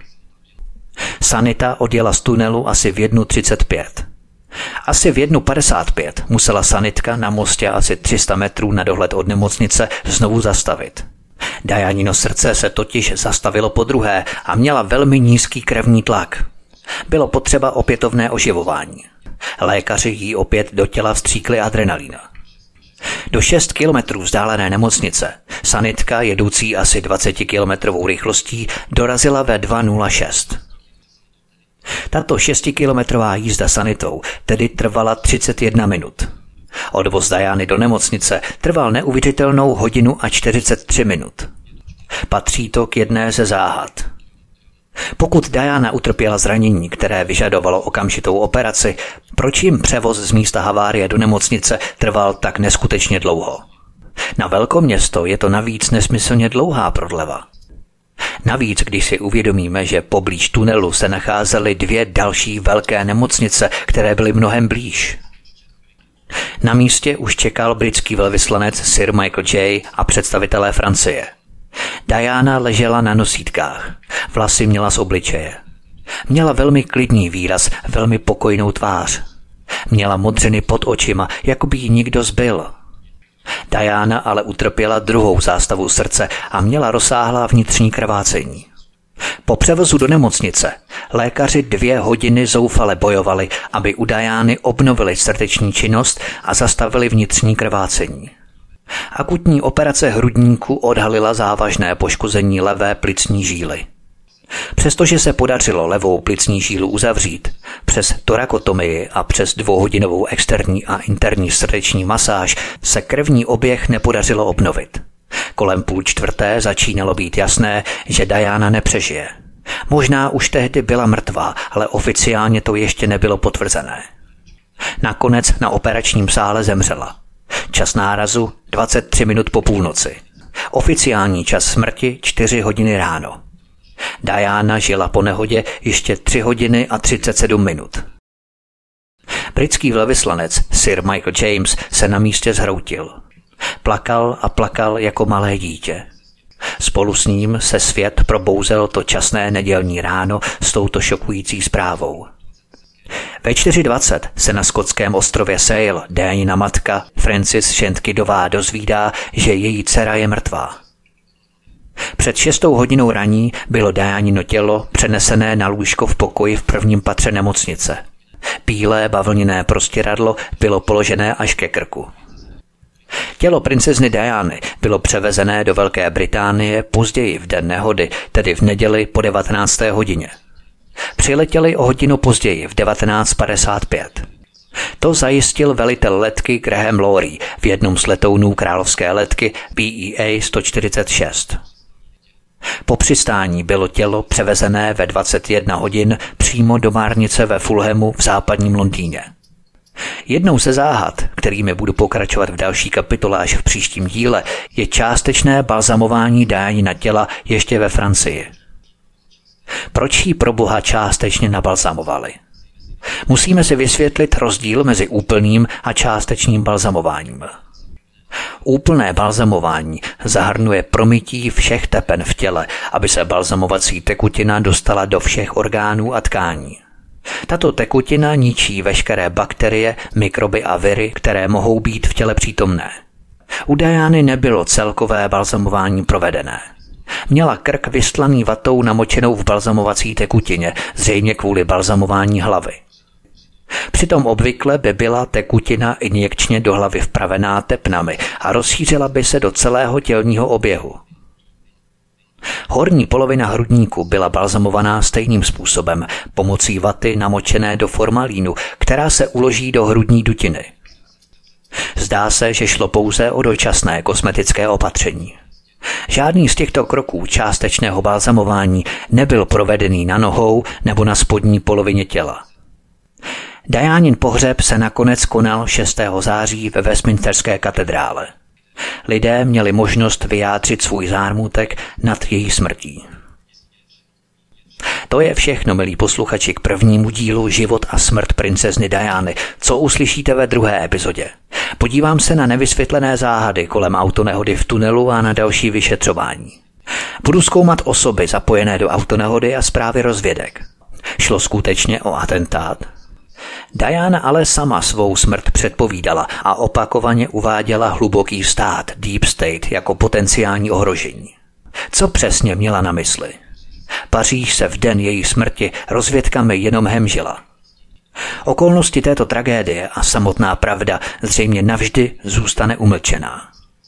Sanita odjela z tunelu asi v jednu třicet pět. Asi v jednu padesát pět musela sanitka na mostě asi tři sta metrů na dohled od nemocnice znovu zastavit. Dianino srdce se totiž zastavilo podruhé a měla velmi nízký krevní tlak. Bylo potřeba opětovné oživování. Lékaři jí opět do těla vstříkli adrenalina. Do šest kilometrů vzdálené nemocnice sanitka jedoucí asi dvacetikilometrovou rychlostí dorazila ve dva nula šest. Tato šestikilometrová jízda sanitou tedy trvala třicet jedna minut. Odvoz Diany do nemocnice trval neuvěřitelnou hodinu a čtyřicet tři minut. Patří to k jedné ze záhad. Pokud Diana utrpěla zranění, které vyžadovalo okamžitou operaci, proč jim převoz z místa havárie do nemocnice trval tak neskutečně dlouho? Na velkoměsto je to navíc nesmyslně dlouhá prodleva. Navíc, když si uvědomíme, že poblíž tunelu se nacházely dvě další velké nemocnice, které byly mnohem blíž. Na místě už čekal britský velvyslanec Sir Michael Jay a představitelé Francie. Diana ležela na nosítkách, vlasy měla z obličeje. Měla velmi klidný výraz, velmi pokojnou tvář. Měla modřiny pod očima, jako by jí nikdo zbyl. Diana ale utrpěla druhou zástavu srdce a měla rozsáhlá vnitřní krvácení. Po převozu do nemocnice lékaři dvě hodiny zoufale bojovali, aby u Diany obnovili srdeční činnost a zastavili vnitřní krvácení. Akutní operace hrudníku odhalila závažné poškození levé plicní žíly. Přestože se podařilo levou plicní žílu uzavřít, přes torakotomii a přes dvouhodinovou externí a interní srdeční masáž se krevní oběh nepodařilo obnovit. Kolem půl čtvrté začínalo být jasné, že Diana nepřežije. Možná už tehdy byla mrtvá, ale oficiálně to ještě nebylo potvrzené. Nakonec na operačním sále zemřela. Čas nárazu dvacet tři minut po půlnoci. Oficiální čas smrti čtyři hodiny ráno. Diana žila po nehodě ještě tři hodiny a třicet sedm minut. Britský velvyslanec Sir Michael James se na místě zhroutil. Plakal a plakal jako malé dítě. Spolu s ním se svět probouzel to časné nedělní ráno s touto šokující zprávou. Ve čtyři dvacet se na skotském ostrově Sale Dianina matka Frances Shantkidová dozvídá, že její dcera je mrtvá. Před šestou hodinou raní bylo Dianino tělo přenesené na lůžko v pokoji v prvním patře nemocnice. Bílé bavlněné prostěradlo bylo položené až ke krku. Tělo princezny Diany bylo převezené do Velké Británie později v den nehody, tedy v neděli po devatenácté hodině. Přiletěli o hodinu později v devatenáct padesát pět. To zajistil velitel letky Graham Laurie v jednom z letounů královské letky B E A sto čtyřicet šest. Po přistání bylo tělo převezené ve dvacet jedna hodin přímo do márnice ve Fulhamu v západním Londýně. Jednou ze záhad, kterými budu pokračovat v další kapitole až v příštím díle, je částečné balzamování Dianina těla ještě ve Francii. Proč ji pro boha částečně nabalzamovali? Musíme si vysvětlit rozdíl mezi úplným a částečným balzamováním. Úplné balzamování zahrnuje promytí všech tepen v těle, aby se balzamovací tekutina dostala do všech orgánů a tkání. Tato tekutina ničí veškeré bakterie, mikroby a viry, které mohou být v těle přítomné. U Diany nebylo celkové balzamování provedené. Měla krk vystlaný vatou namočenou v balzamovací tekutině, zřejmě kvůli balzamování hlavy. Přitom obvykle by byla tekutina injekčně do hlavy vpravená tepnami a rozšířila by se do celého tělního oběhu. Horní polovina hrudníku byla balzamovaná stejným způsobem, pomocí vaty namočené do formalínu, která se uloží do hrudní dutiny. Zdá se, že šlo pouze o dočasné kosmetické opatření. Žádný z těchto kroků částečného balzamování nebyl provedený na nohou nebo na spodní polovině těla. Dianin pohřeb se nakonec konal šestého září ve Westminsterské katedrále. Lidé měli možnost vyjádřit svůj zármutek nad její smrtí. To je všechno, milí posluchači, k prvnímu dílu Život a smrt princezny Diany, co uslyšíte ve druhé epizodě. Podívám se na nevysvětlené záhady kolem autonehody v tunelu a na další vyšetřování. Budu zkoumat osoby zapojené do autonehody a zprávy rozvědek. Šlo skutečně o atentát? Diana ale sama svou smrt předpovídala a opakovaně uváděla hluboký stát, deep state, jako potenciální ohrožení. Co přesně měla na mysli? Paříž se v den její smrti rozvědkami jenom hemžila. Okolnosti této tragédie a samotná pravda zřejmě navždy zůstane umlčená.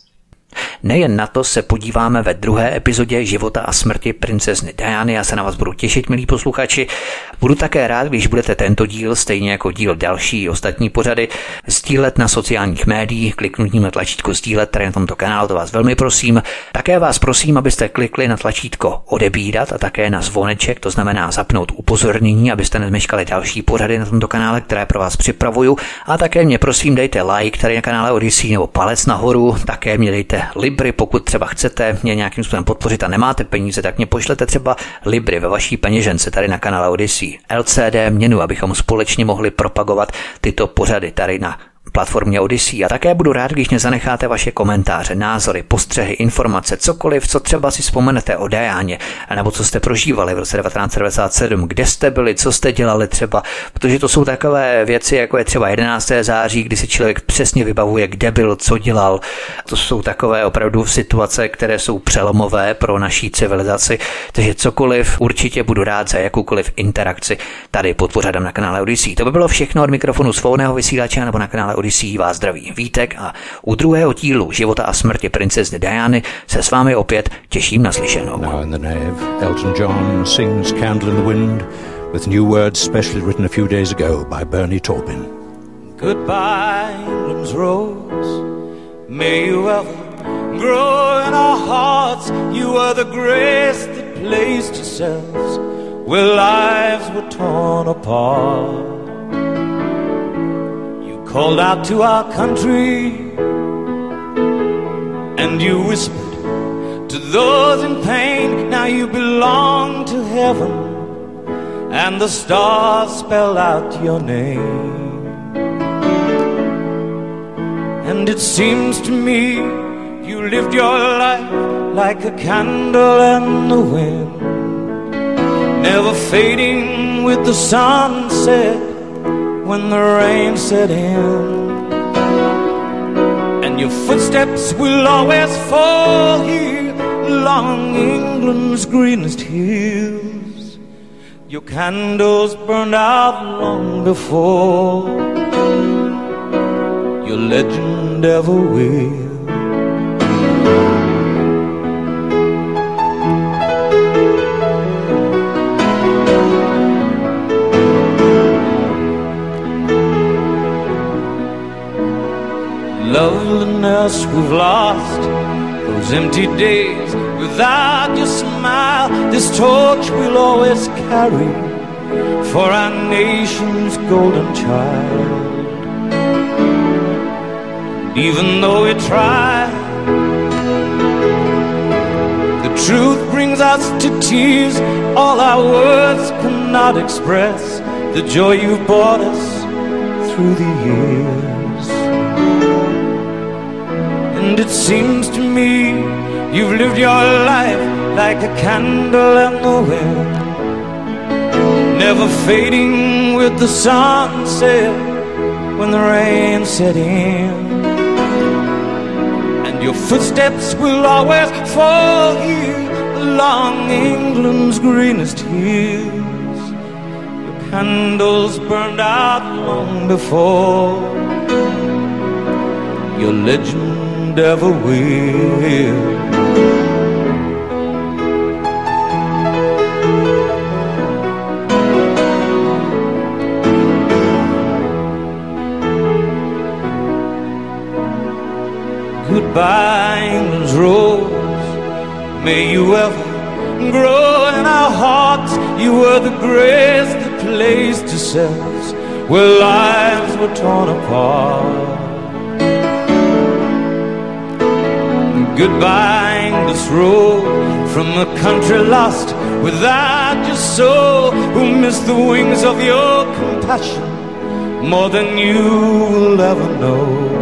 Nejen na to se podíváme ve druhé epizodě Života a smrti princezny Diany. Já se na vás budu těšit, milí posluchači. Budu také rád, když budete tento díl, stejně jako díl další ostatní pořady, sdílet na sociálních médiích, kliknutím na tlačítko sdílet tady na tomto kanálu, to vás velmi prosím. Také vás prosím, abyste klikli na tlačítko odebírat a také na zvoneček, to znamená zapnout upozornění, abyste nezmeškali další pořady na tomto kanále, které pro vás připravuju. A také mě prosím dejte like tady na kanále Odyssey nebo palec nahoru, také mě dejte libry, pokud třeba chcete mě nějakým způsobem podpořit a nemáte peníze, tak mě pošlete třeba libry ve vaší peněžence tady na kanále Odyssey. L C D měnu, abychom společně mohli propagovat tyto pořady tady na platformě Odyssey. A také budu rád, když mě zanecháte vaše komentáře, názory, postřehy, informace, cokoliv, co třeba si vzpomenete o Dianě, nebo co jste prožívali v roce devatenáct set devadesát sedm, kde jste byli, co jste dělali třeba, protože to jsou takové věci, jako je třeba jedenáctého září, kdy si člověk přesně vybavuje, kde byl, co dělal. To jsou takové opravdu situace, které jsou přelomové pro naší civilizaci, takže cokoliv, určitě budu rád za jakoukoliv interakci tady pod pořadem na kanále Odyssey. To by bylo všechno od mikrofonu svobodného vysílače nebo na kanále Odyssey vás zdraví Vítek a u druhého dílu Života a smrti princezny Diany se s vámi opět těším na slyšenou. Now in the nave, Elton John sings Candle in the Wind with new words specially written a few days ago by Bernie Taupin. Goodbye, England's rose. May you ever grow in our hearts. You are the grace that placed yourselves where lives were torn apart. Called out to our country and you whispered to those in pain, now you belong to heaven and the stars spell out your name. And it seems to me you lived your life like a candle in the wind, never fading with the sunset when the rain set in, and your footsteps will always fall here along England's greenest hills. Your candles burned out long before your legend ever will. us we've lost those empty days without your smile. This torch we'll always carry for our nation's golden child. Even though we try, the truth brings us to tears. All our words cannot express the joy you've brought us through the years. And it seems to me you've lived your life like a candle in the wind, never fading with the sunset when the rain set in. And your footsteps will always fall here along England's greenest hills. Your candles burned out long before your legend ever will. Goodbye, England's rose. May you ever grow in our hearts. You were the grace that placed yourselves where lives were torn apart. Goodbye, English road, from a country lost without your soul, who missed the wings of your compassion more than you will ever know.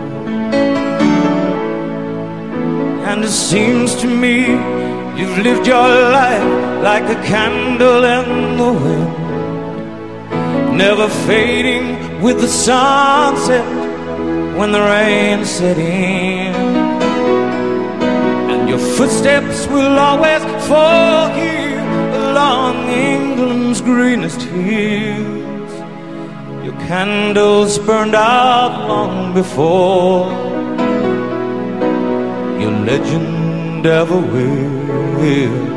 And it seems to me you've lived your life like a candle in the wind, never fading with the sunset when the rain set in. And your footsteps will always fall here along England's greenest hills. Your candles burned out long before your legend ever will.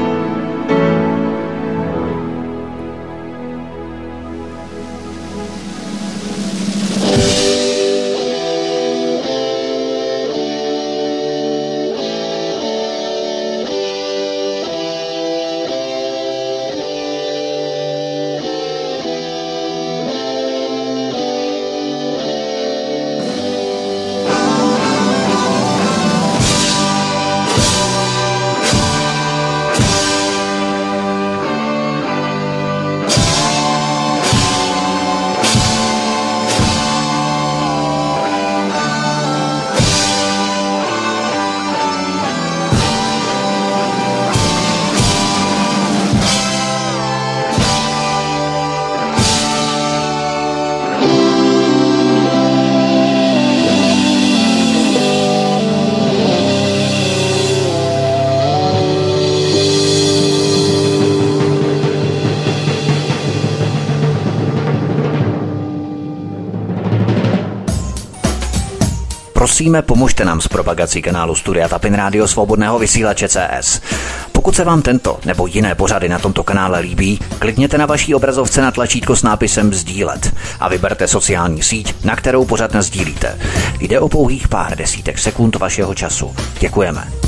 Prosíme, pomožte nám s propagací kanálu Studia Tapin Rádio Svobodného vysílače C S. Pokud se vám tento nebo jiné pořady na tomto kanále líbí, klikněte na vaší obrazovce na tlačítko s nápisem sdílet a vyberte sociální síť, na kterou pořad nasdílíte. Jde o pouhých pár desítek sekund vašeho času. Děkujeme.